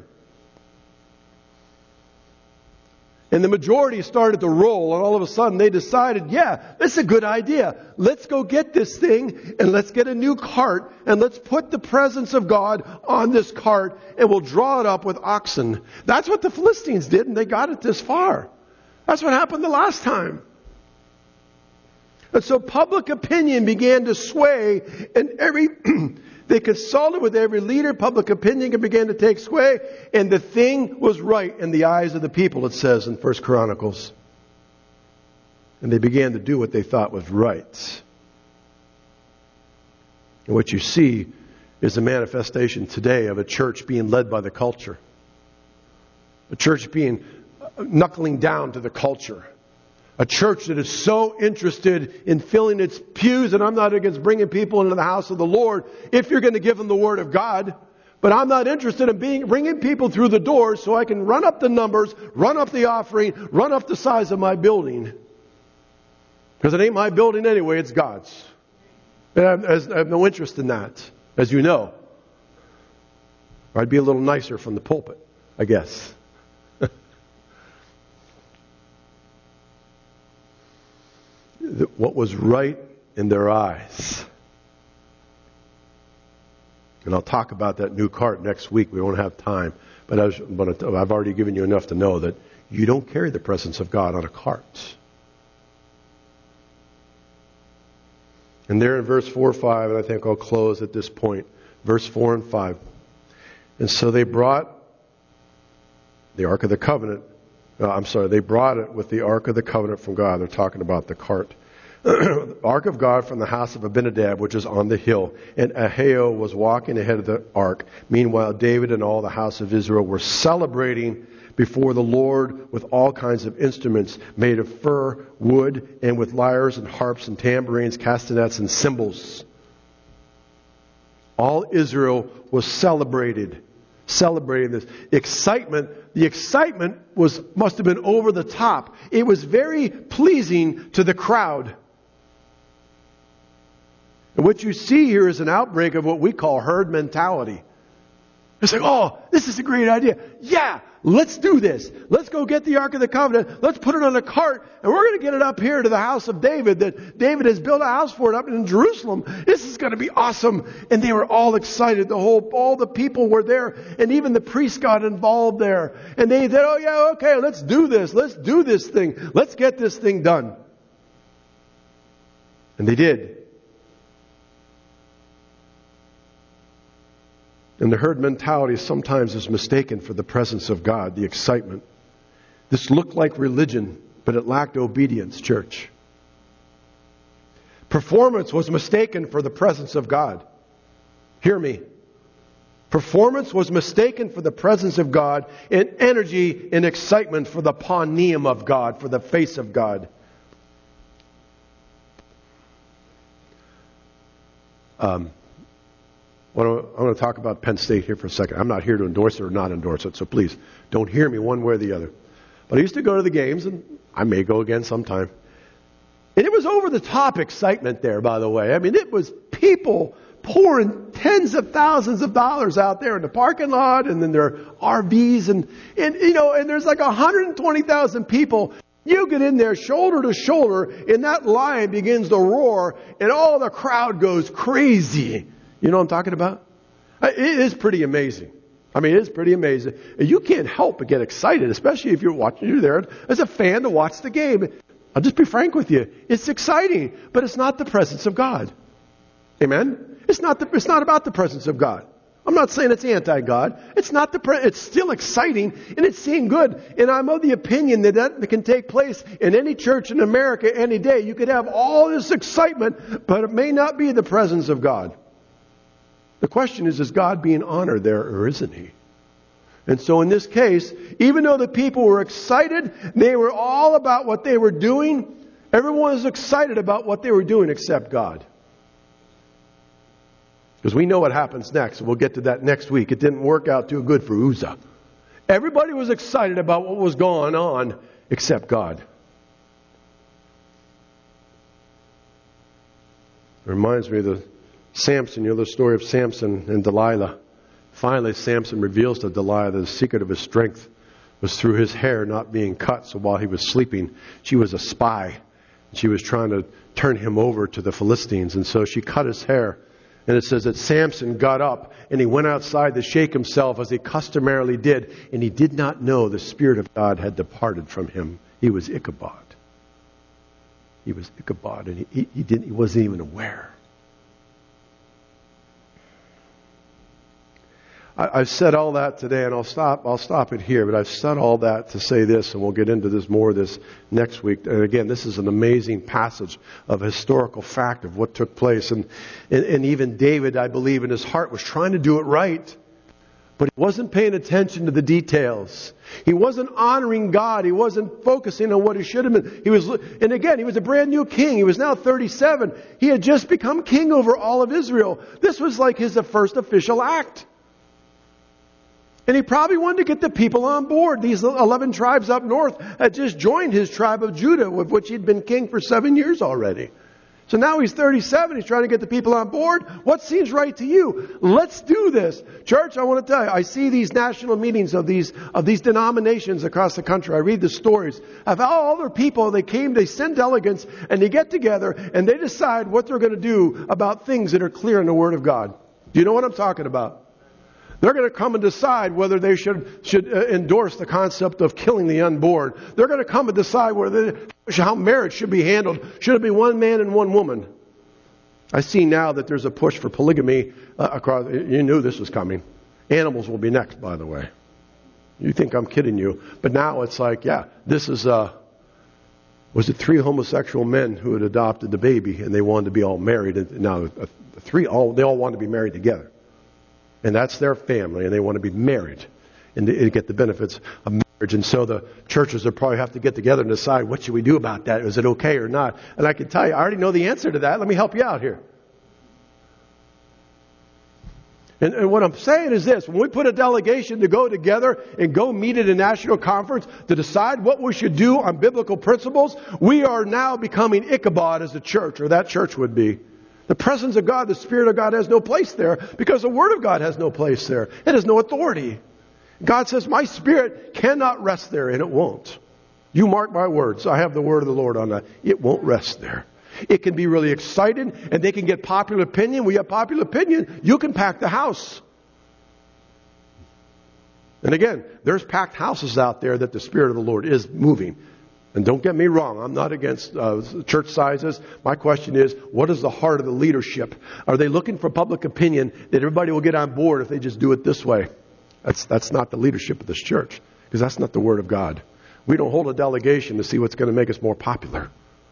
And the majority started to roll, and all of a sudden they decided, yeah, this is a good idea. Let's go get this thing, and let's get a new cart, and let's put the presence of God on this cart, and we'll draw it up with oxen. That's what the Philistines did, and they got it this far. That's what happened the last time. And so public opinion began to sway, and they consulted with every leader. Public opinion began to take sway, and the thing was right in the eyes of the people, it says in 1 Chronicles. And they began to do what they thought was right. And what you see is a manifestation today of a church being led by the culture. A church being knuckling down to the culture. A church that is so interested in filling its pews, and I'm not against bringing people into the house of the Lord if you're going to give them the Word of God, but I'm not interested in bringing people through the doors so I can run up the numbers, run up the offering, run up the size of my building. Because it ain't my building anyway, it's God's. And I have no interest in that, as you know. Or I'd be a little nicer from the pulpit, I guess. What was right in their eyes. And I'll talk about that new cart next week. We won't have time. But I've already given you enough to know that you don't carry the presence of God on a cart. And there in verse 4 or 5, and I think I'll close at this point. Verse 4 and 5. And so they brought the Ark of the Covenant. They brought it with the Ark of the Covenant from God. They're talking about the cart. The Ark of God from the house of Abinadab, which is on the hill. And Ahio was walking ahead of the ark. Meanwhile, David and all the house of Israel were celebrating before the Lord with all kinds of instruments made of fir, wood, and with lyres and harps and tambourines, castanets and cymbals. All Israel was celebrating this excitement. The excitement must have been over the top. It was very pleasing to the crowd. And what you see here is an outbreak of what we call herd mentality. It's like, oh, this is a great idea. Yeah, let's do this. Let's go get the Ark of the Covenant. Let's put it on a cart, and we're going to get it up here to the house of David, that David has built a house for it up in Jerusalem. This is going to be awesome. And they were all excited. All the people were there, and even the priests got involved there. And they said, oh yeah, okay, let's do this. Let's do this thing. Let's get this thing done. And they did. And the herd mentality sometimes is mistaken for the presence of God, the excitement. This looked like religion, but it lacked obedience, church. Performance was mistaken for the presence of God. Hear me. Performance was mistaken for the presence of God, and energy and excitement for the panim of God, for the face of God. I want to talk about Penn State here for a second. I'm not here to endorse it or not endorse it, so please don't hear me one way or the other. But I used to go to the games, and I may go again sometime. And it was over the top excitement there, by the way. I mean, it was people pouring tens of thousands of dollars out there in the parking lot, and then their RVs, and there's like 120,000 people. You get in there shoulder to shoulder, and that lion begins to roar, and all the crowd goes crazy. You know what I'm talking about? It is pretty amazing. I mean, it's pretty amazing. And you can't help but get excited, especially if you're there as a fan to watch the game. I'll just be frank with you. It's exciting, but it's not the presence of God. Amen? It's not about the presence of God. I'm not saying it's anti-God. It's still exciting and it's seeing good. And I'm of the opinion that can take place in any church in America any day. You could have all this excitement, but it may not be the presence of God. The question is God being honored there or isn't He? And so in this case, even though the people were excited, they were all about what they were doing. Everyone was excited about what they were doing except God. Because we know what happens next. We'll get to that next week. It didn't work out too good for Uzzah. Everybody was excited about what was going on except God. It reminds me of the Samson, the story of Samson and Delilah. Finally, Samson reveals to Delilah that the secret of his strength was through his hair not being cut. So while he was sleeping, she was a spy. She was trying to turn him over to the Philistines. And so she cut his hair. And it says that Samson got up and he went outside to shake himself as he customarily did. And he did not know the Spirit of God had departed from him. He was Ichabod. He was Ichabod, and he wasn't even aware. I've said all that today, and I'll stop it here, but I've said all that to say this, and we'll get into this more this next week. And again, this is an amazing passage of historical fact of what took place. And even David, I believe, in his heart was trying to do it right, but he wasn't paying attention to the details. He wasn't honoring God. He wasn't focusing on what he should have been. He was a brand new king. He was now 37. He had just become king over all of Israel. This was like his first official act. And he probably wanted to get the people on board. These 11 tribes up north had just joined his tribe of Judah, with which he'd been king for 7 years already. So now he's 37. He's trying to get the people on board. What seems right to you? Let's do this. Church, I want to tell you, I see these national meetings of these denominations across the country. I read the stories of how all their people, they send delegates, and they get together, and they decide what they're going to do about things that are clear in the Word of God. Do you know what I'm talking about? They're going to come and decide whether they should endorse the concept of killing the unborn. They're going to come and decide how marriage should be handled. Should it be one man and one woman? I see now that there's a push for polygamy across. You knew this was coming. Animals will be next, by the way. You think I'm kidding you. But now it's like, this is, was it 3 homosexual men who had adopted the baby and they wanted to be all married? And now they all wanted to be married together. And that's their family, and they want to be married and to get the benefits of marriage. And so the churches will probably have to get together and decide, what should we do about that? Is it okay or not? And I can tell you, I already know the answer to that. Let me help you out here. And what I'm saying is this. When we put a delegation to go together and go meet at a national conference to decide what we should do on biblical principles, we are now becoming Ichabod as a church, or that church would be. The presence of God, the Spirit of God has no place there because the Word of God has no place there. It has no authority. God says, my Spirit cannot rest there, and it won't. You mark my words. I have the Word of the Lord on that. It won't rest there. It can be really excited, and they can get popular opinion. We have popular opinion. You can pack the house. And again, there's packed houses out there that the Spirit of the Lord is moving. And don't get me wrong, I'm not against church sizes. My question is, what is the heart of the leadership? Are they looking for public opinion that everybody will get on board if they just do it this way? That's not the leadership of this church, because that's not the Word of God. We don't hold a delegation to see what's going to make us more popular.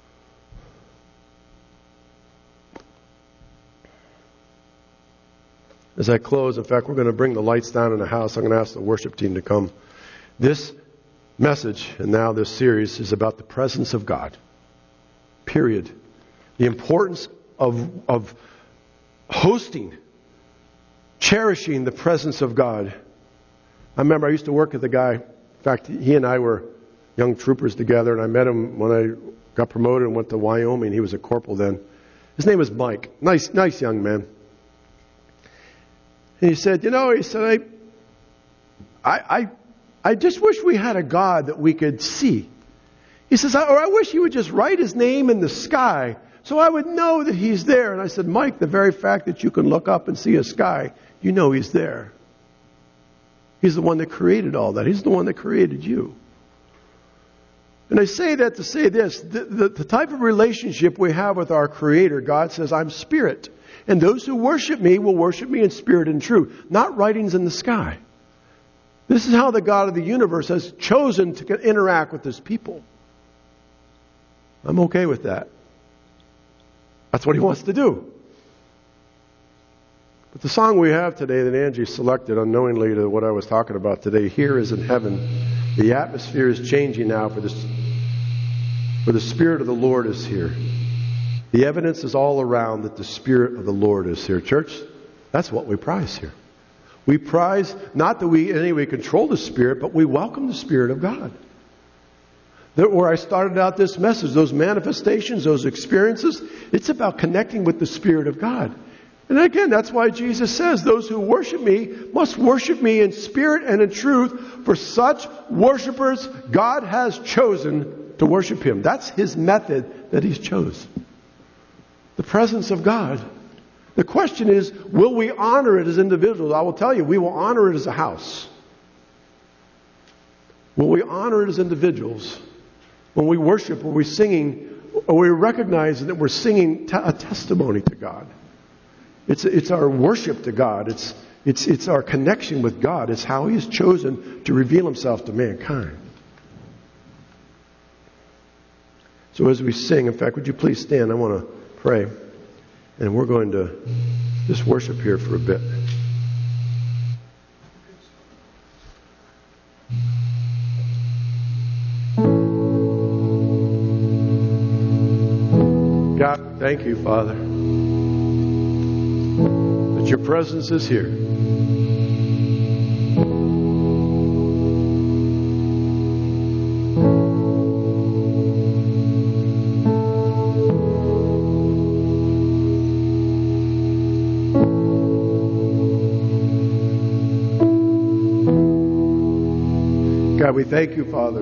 As I close, in fact, we're going to bring the lights down in the house. I'm going to ask the worship team to come. This message, and now this series, is about the presence of God. Period. The importance of hosting, cherishing the presence of God. I remember I used to work with a guy. In fact, he and I were young troopers together, and I met him when I got promoted and went to Wyoming. He was a corporal then. His name was Mike. Nice young man. And he said, I just wish we had a God that we could see. He says, I wish he would just write his name in the sky so I would know that he's there. And I said, Mike, the very fact that you can look up and see a sky, you know he's there. He's the one that created all that. He's the one that created you. And I say that to say this, the type of relationship we have with our Creator, God says, I'm spirit. And those who worship me will worship me in spirit and truth, not writings in the sky. This is how the God of the universe has chosen to interact with His people. I'm okay with that. That's what He wants to do. But the song we have today that Angie selected unknowingly to what I was talking about today, Here is in Heaven. The atmosphere is changing now for the Spirit of the Lord is here. The evidence is all around that the Spirit of the Lord is here. Church, that's what we prize here. We prize, not that we in any way control the Spirit, but we welcome the Spirit of God. Where I started out this message, those manifestations, those experiences, it's about connecting with the Spirit of God. And again, that's why Jesus says, those who worship me must worship me in spirit and in truth. For such worshipers, God has chosen to worship Him. That's His method that He's chosen. The presence of God. The question is, will we honor it as individuals? I will tell you, we will honor it as a house. Will we honor it as individuals? When we worship, when we're singing, or we recognize that we're singing a testimony to God. It's our worship to God. It's our connection with God. It's how He has chosen to reveal Himself to mankind. So as we sing, in fact, would you please stand? I want to pray. And we're going to just worship here for a bit. God, thank you, Father, that your presence is here. God, we thank you, Father.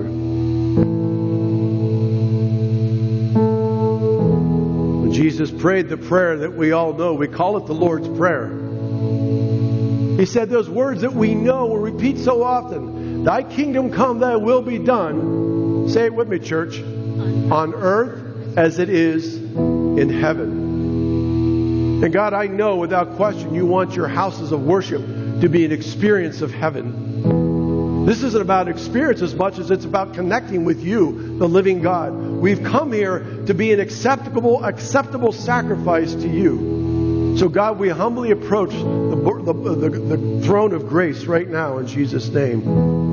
When Jesus prayed the prayer that we all know, we call it the Lord's Prayer. He said those words that we know and repeat so often. Thy kingdom come, thy will be done. Say it with me, church. On earth as it is in heaven. And God, I know without question you want your houses of worship to be an experience of heaven. This isn't about experience as much as it's about connecting with you, the living God. We've come here to be an acceptable sacrifice to you. So God, we humbly approach the throne of grace right now in Jesus' name.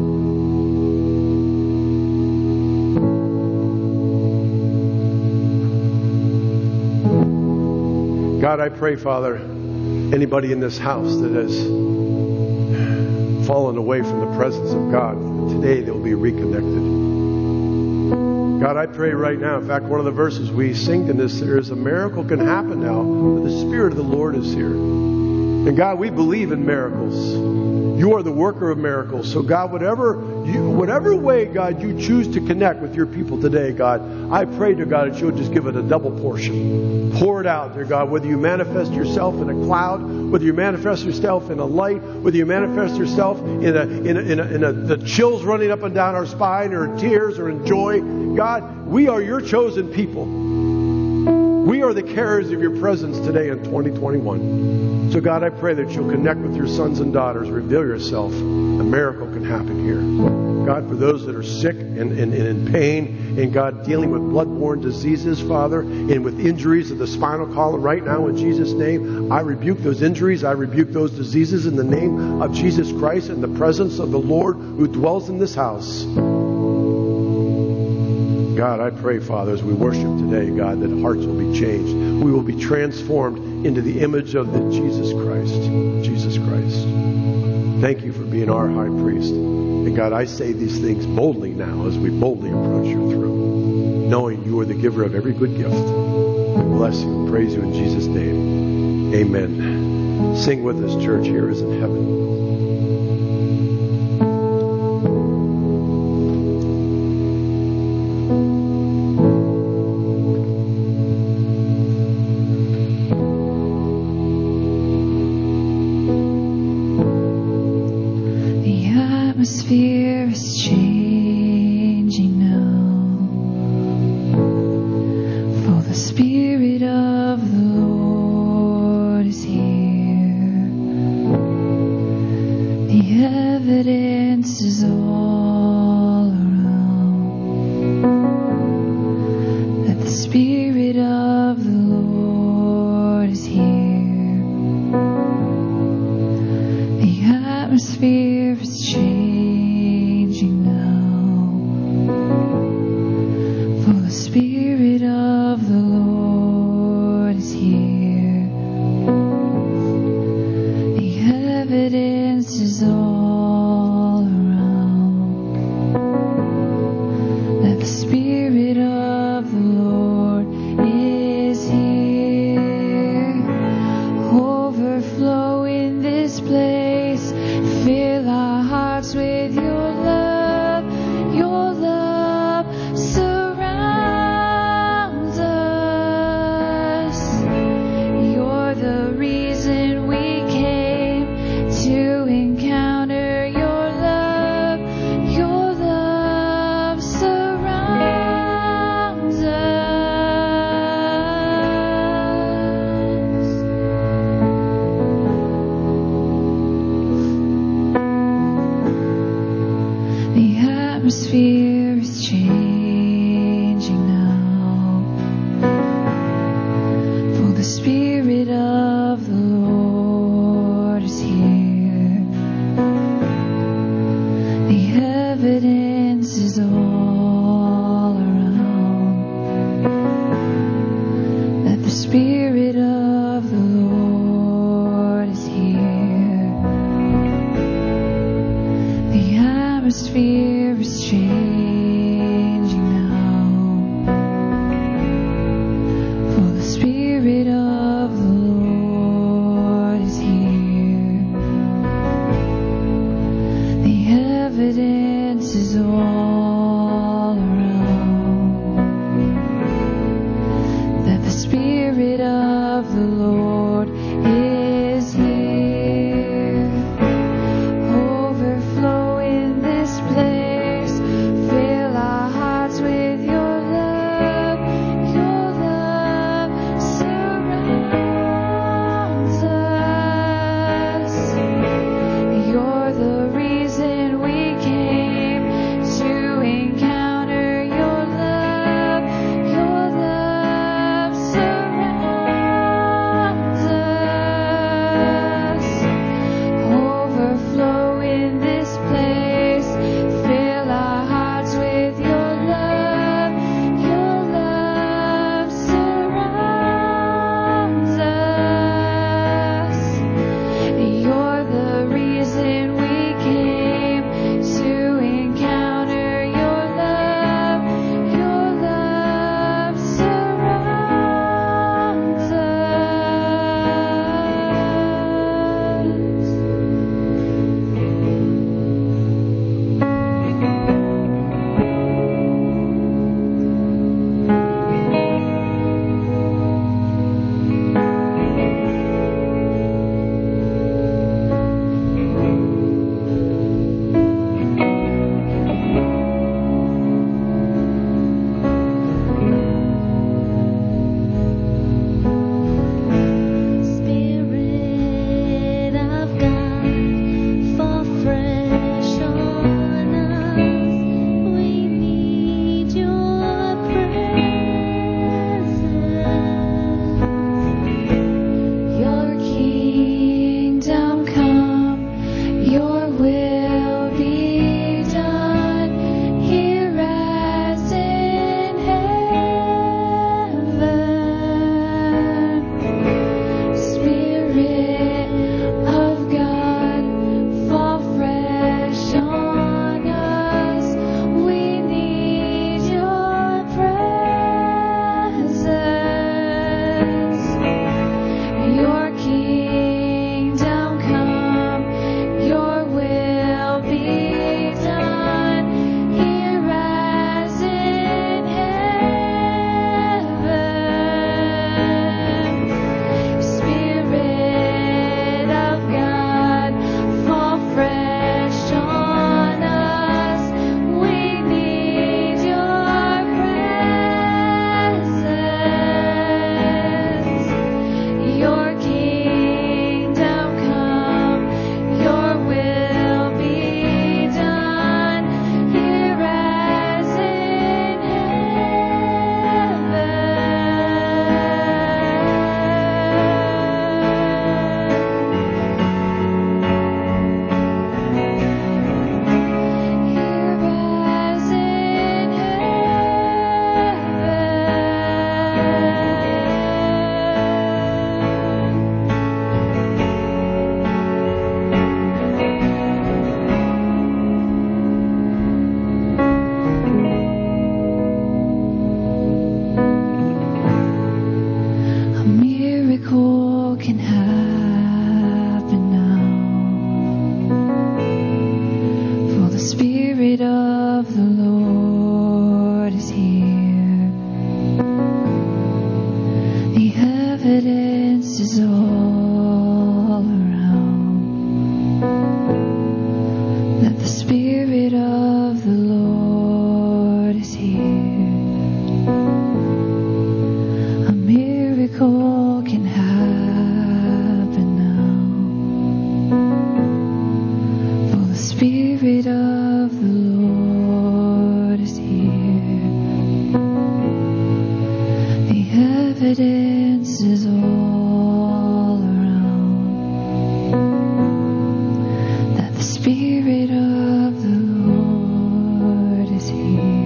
God, I pray, Father, anybody in this house that has fallen away from the presence of God, today they will be reconnected. God, I pray right now, in fact, one of the verses we sing in this, there is a miracle can happen now, that the Spirit of the Lord is here. And God, we believe in miracles. You are the worker of miracles. So God, whatever way, God, you choose to connect with your people today, God, I pray, dear God, that you'll just give it a double portion. Pour it out, dear God, whether you manifest yourself in a cloud, whether you manifest yourself in a light, whether you manifest yourself in the chills running up and down our spine, or in tears, or in joy. God, we are your chosen people. We are the carriers of your presence today in 2021. So God, I pray that you'll connect with your sons and daughters, reveal yourself. A miracle can happen here. God, for those that are sick and in pain, and God, dealing with bloodborne diseases, Father, and with injuries of the spinal column right now in Jesus' name, I rebuke those injuries. I rebuke those diseases in the name of Jesus Christ and the presence of the Lord who dwells in this house. God, I pray, Father, as we worship today, God, that hearts will be changed. We will be transformed into the image of the Jesus Christ. Jesus Christ. Thank you for being our high priest. And God, I say these things boldly now as we boldly approach your throne, knowing you are the giver of every good gift. We bless you and praise you in Jesus' name. Amen. Sing with us, church. Here is in heaven. The Spirit of the Lord is here. Overflow in this place. Fill our hearts with your love. Your love surrounds us. You're the reason we came to encounter your love. Your love surrounds us. Overflow in this place. Fill our hearts with your love. Your love surrounds us. You're the reason we came to encounter your love. Your love surrounds us. Spirit of God, fall fresh on us. We need your presence. Your kingdom come, your will be done here as in heaven. Spirit of God, fall fresh on us. We need your presence. Your kingdom come, your will be done here as in heaven. Spirit of God, fall fresh on us. We need your presence. Your kingdom come, your will be done here as in A miracle can happen now, for the Spirit of the Lord is here. The evidence is all around that the Spirit of the Lord is here. A miracle can happen now, for the Spirit of the Lord is here. The evidence is all around that the Spirit of the Lord is here.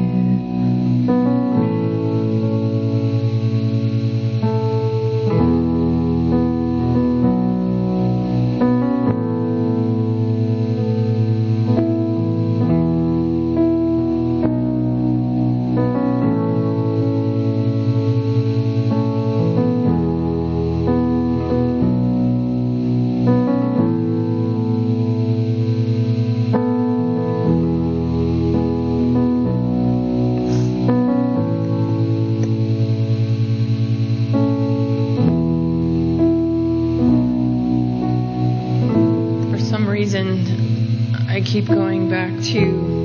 keep going back to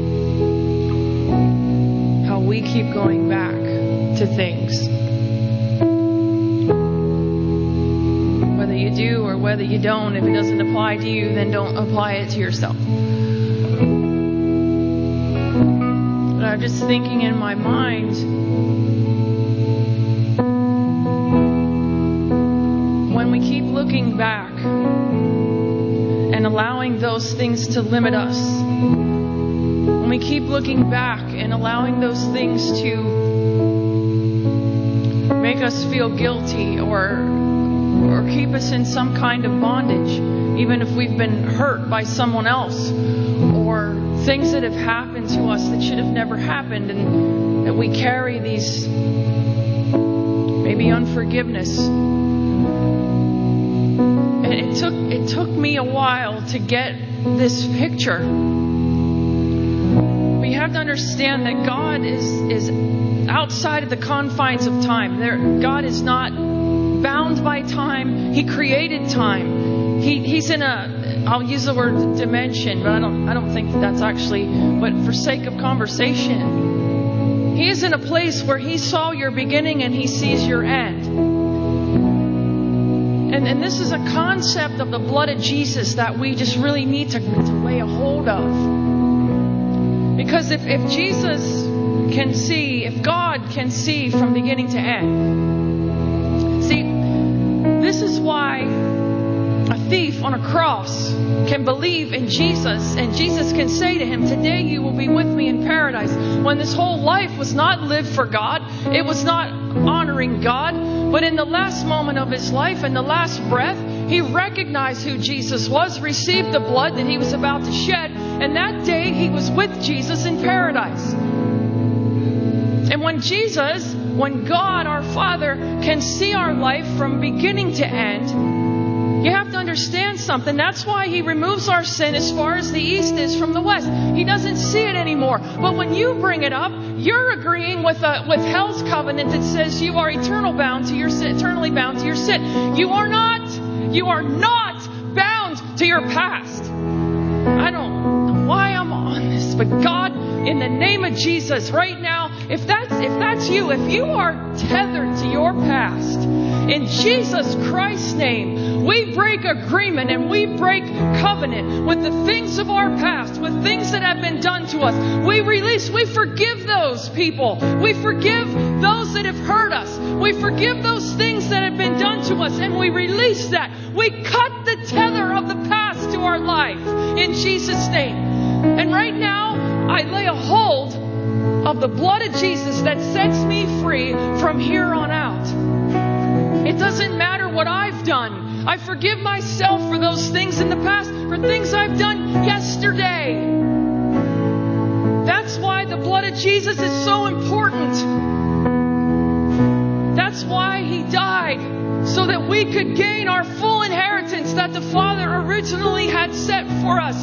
how we keep going back to things. Whether you do or whether you don't, if it doesn't apply to you, then don't apply it to yourself. But I'm just thinking in my mind, when we keep looking back and allowing those things to limit us, when we keep looking back and allowing those things to make us feel guilty or keep us in some kind of bondage, even if we've been hurt by someone else, or things that have happened to us that should have never happened, and that we carry these maybe unforgiveness. And it took me a while to get this picture. But you have to understand that God is outside of the confines of time. God is not bound by time. He created time. He's in I'll use the word dimension, but I don't think that's actually, but for sake of conversation, He is in a place where He saw your beginning and He sees your end. And this is a concept of the blood of Jesus that we just really need to lay a hold of. Because if Jesus can see, if God can see from beginning to end. See, this is why a thief on a cross can believe in Jesus, and Jesus can say to him, "Today you will be with me in paradise," when this whole life was not lived for God. It was not honoring God. But in the last moment of his life, in the last breath, he recognized who Jesus was, received the blood that he was about to shed, and that day he was with Jesus in paradise. And when God our Father can see our life from beginning to end, you have to understand something. That's why He removes our sin as far as the east is from the west. He doesn't see it anymore. But when you bring it up, you're agreeing with hell's covenant that says you are eternally bound to your sin. You are not bound to your past. I don't know why I'm on this, but God, in the name of Jesus, right now, if that's you, if you are tethered to your past, in Jesus Christ's name, we break agreement and we break covenant with the things of our past, with things that have been done to us. We forgive those people. We forgive those that have hurt us. We forgive those things that have been done to us, and we release that. We cut the tether of the past to our life in Jesus' name. And right now, I lay a hold of the blood of Jesus that sets me free from here on out. It doesn't matter what I've done. I forgive myself for those things in the past, for things I've done yesterday. That's why the blood of Jesus is so important. That's why He died, so that we could gain our full inheritance that the Father originally had set for us.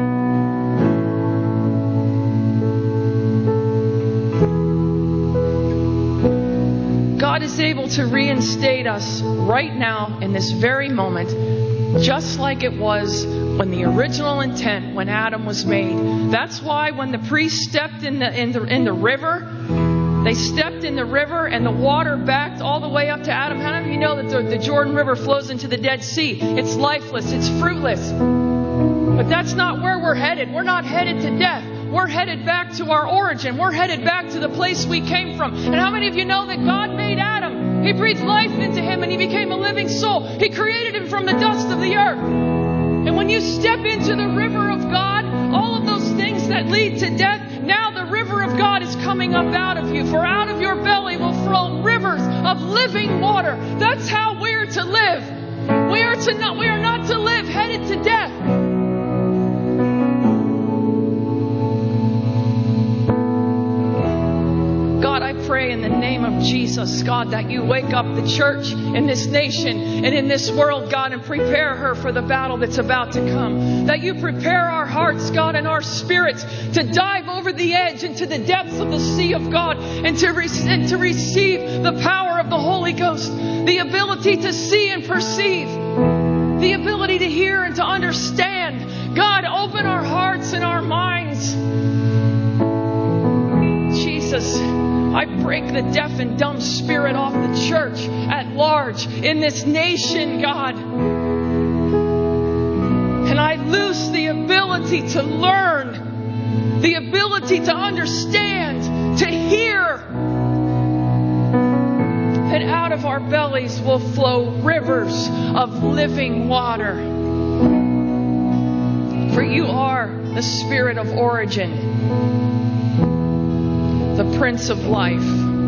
God is able to reinstate us right now in this very moment, just like it was when the original intent, when Adam was made. That's why when the priest stepped in the river, they stepped in the river and the water backed all the way up to Adam. How many of you know that the Jordan River flows into the Dead Sea? It's lifeless. It's fruitless. But that's not where we're headed. We're not headed to death. We're headed back to our origin. We're headed back to the place we came from. And how many of you know that God made Adam? He breathed life into him and he became a living soul. He created him from the dust of the earth. And when you step into the river of God, all of those things that lead to death, now the river of God is coming up out of you. For out of your belly will flow rivers of living water. That's how we're to live. We are not to live headed to death. God, I pray in the name of Jesus, God, that you wake up the church in this nation and in this world, God, and prepare her for the battle that's about to come. That you prepare our hearts, God, and our spirits to dive over the edge into the depths of the sea of God and to receive the power of the Holy Ghost, the ability to see and perceive, the ability to hear and to understand. God, open our hearts and our minds. Jesus, I break the deaf and dumb spirit off the church at large in this nation, God. And I loose the ability to learn, the ability to understand, to hear. And out of our bellies will flow rivers of living water. For you are the Spirit of origin, the Prince of Life.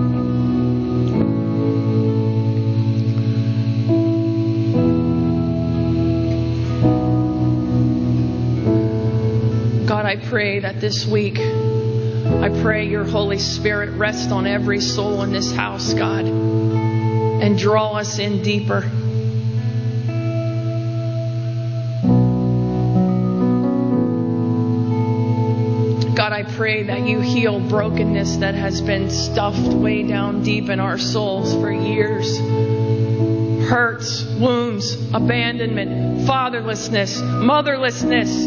God, I pray that this week, I pray your Holy Spirit rest on every soul in this house, God, and draw us in deeper. God, I pray that you heal brokenness that has been stuffed way down deep in our souls for years. Hurts, wounds, abandonment, fatherlessness, motherlessness.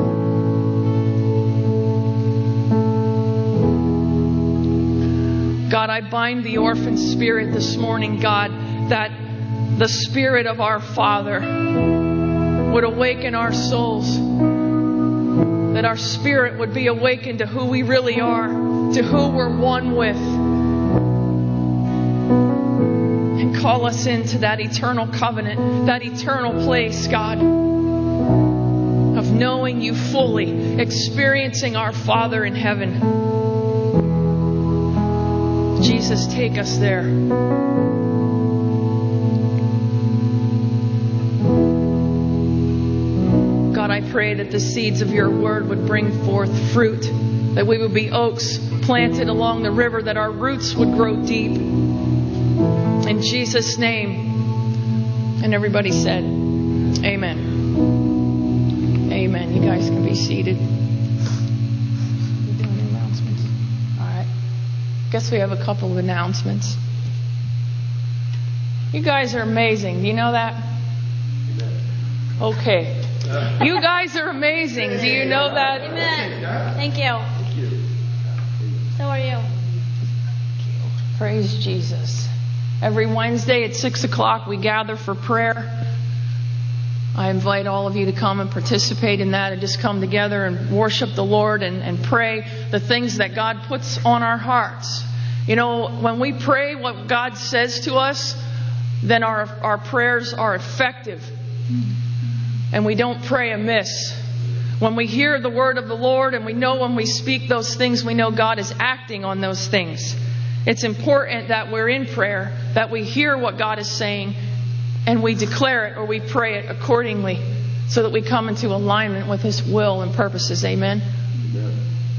God, I bind the orphan spirit this morning, God, that the Spirit of our Father would awaken our souls. That our spirit would be awakened to who we really are, to who we're one with. And call us into that eternal covenant, that eternal place, God, of knowing you fully, experiencing our Father in heaven. Jesus, take us there. God, I pray that the seeds of your word would bring forth fruit, that we would be oaks planted along the river, that our roots would grow deep. In Jesus' name. And everybody said, amen. Amen. You guys can be seated. We're doing announcements. All right. Guess we have a couple of announcements. You guys are amazing. Do you know that? Okay. You guys are amazing. Do you know that? Amen. Thank you. So are you. Praise Jesus. Every Wednesday at 6 o'clock we gather for prayer. I invite all of you to come and participate in that and just come together and worship the Lord and pray the things that God puts on our hearts. You know, when we pray what God says to us, then our prayers are effective. And we don't pray amiss. When we hear the word of the Lord and we know when we speak those things, we know God is acting on those things. It's important that we're in prayer, that we hear what God is saying, and we declare it or we pray it accordingly so that we come into alignment with His will and purposes. Amen? Amen.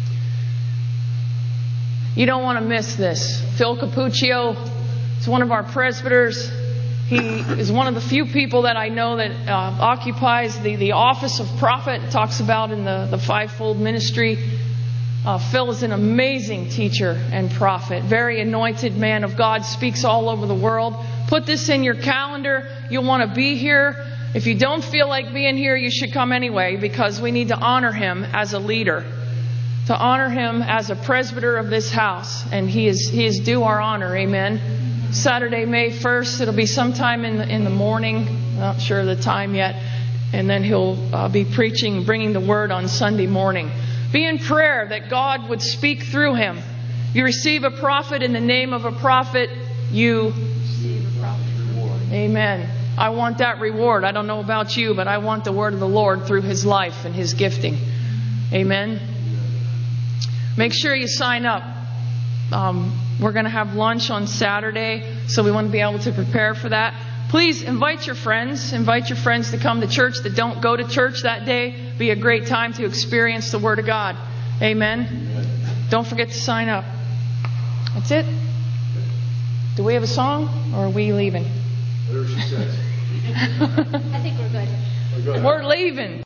You don't want to miss this. Phil Capuccio is one of our presbyters. He is one of the few people that I know that occupies the office of prophet. It talks about in the fivefold ministry. Phil is an amazing teacher and prophet. Very anointed man of God. Speaks all over the world. Put this in your calendar. You'll want to be here. If you don't feel like being here, you should come anyway, because we need to honor him as a leader. To honor him as a presbyter of this house. And he is due our honor. Amen. Saturday, May 1st. It'll be sometime in the morning. Not sure of the time yet. And then he'll be preaching, bringing the word on Sunday morning. Be in prayer that God would speak through him. You receive a prophet in the name of a prophet, you receive a prophet reward. Amen. I want that reward. I don't know about you, but I want the word of the Lord through his life and his gifting. Amen. Make sure you sign up. We're going to have lunch on Saturday, so we want to be able to prepare for that. Please invite your friends. Invite your friends to come to church that don't go to church that day. Be a great time to experience the Word of God. Amen. Don't forget to sign up. That's it. Do we have a song, or are we leaving? Whatever she says. I think we're good. We're leaving.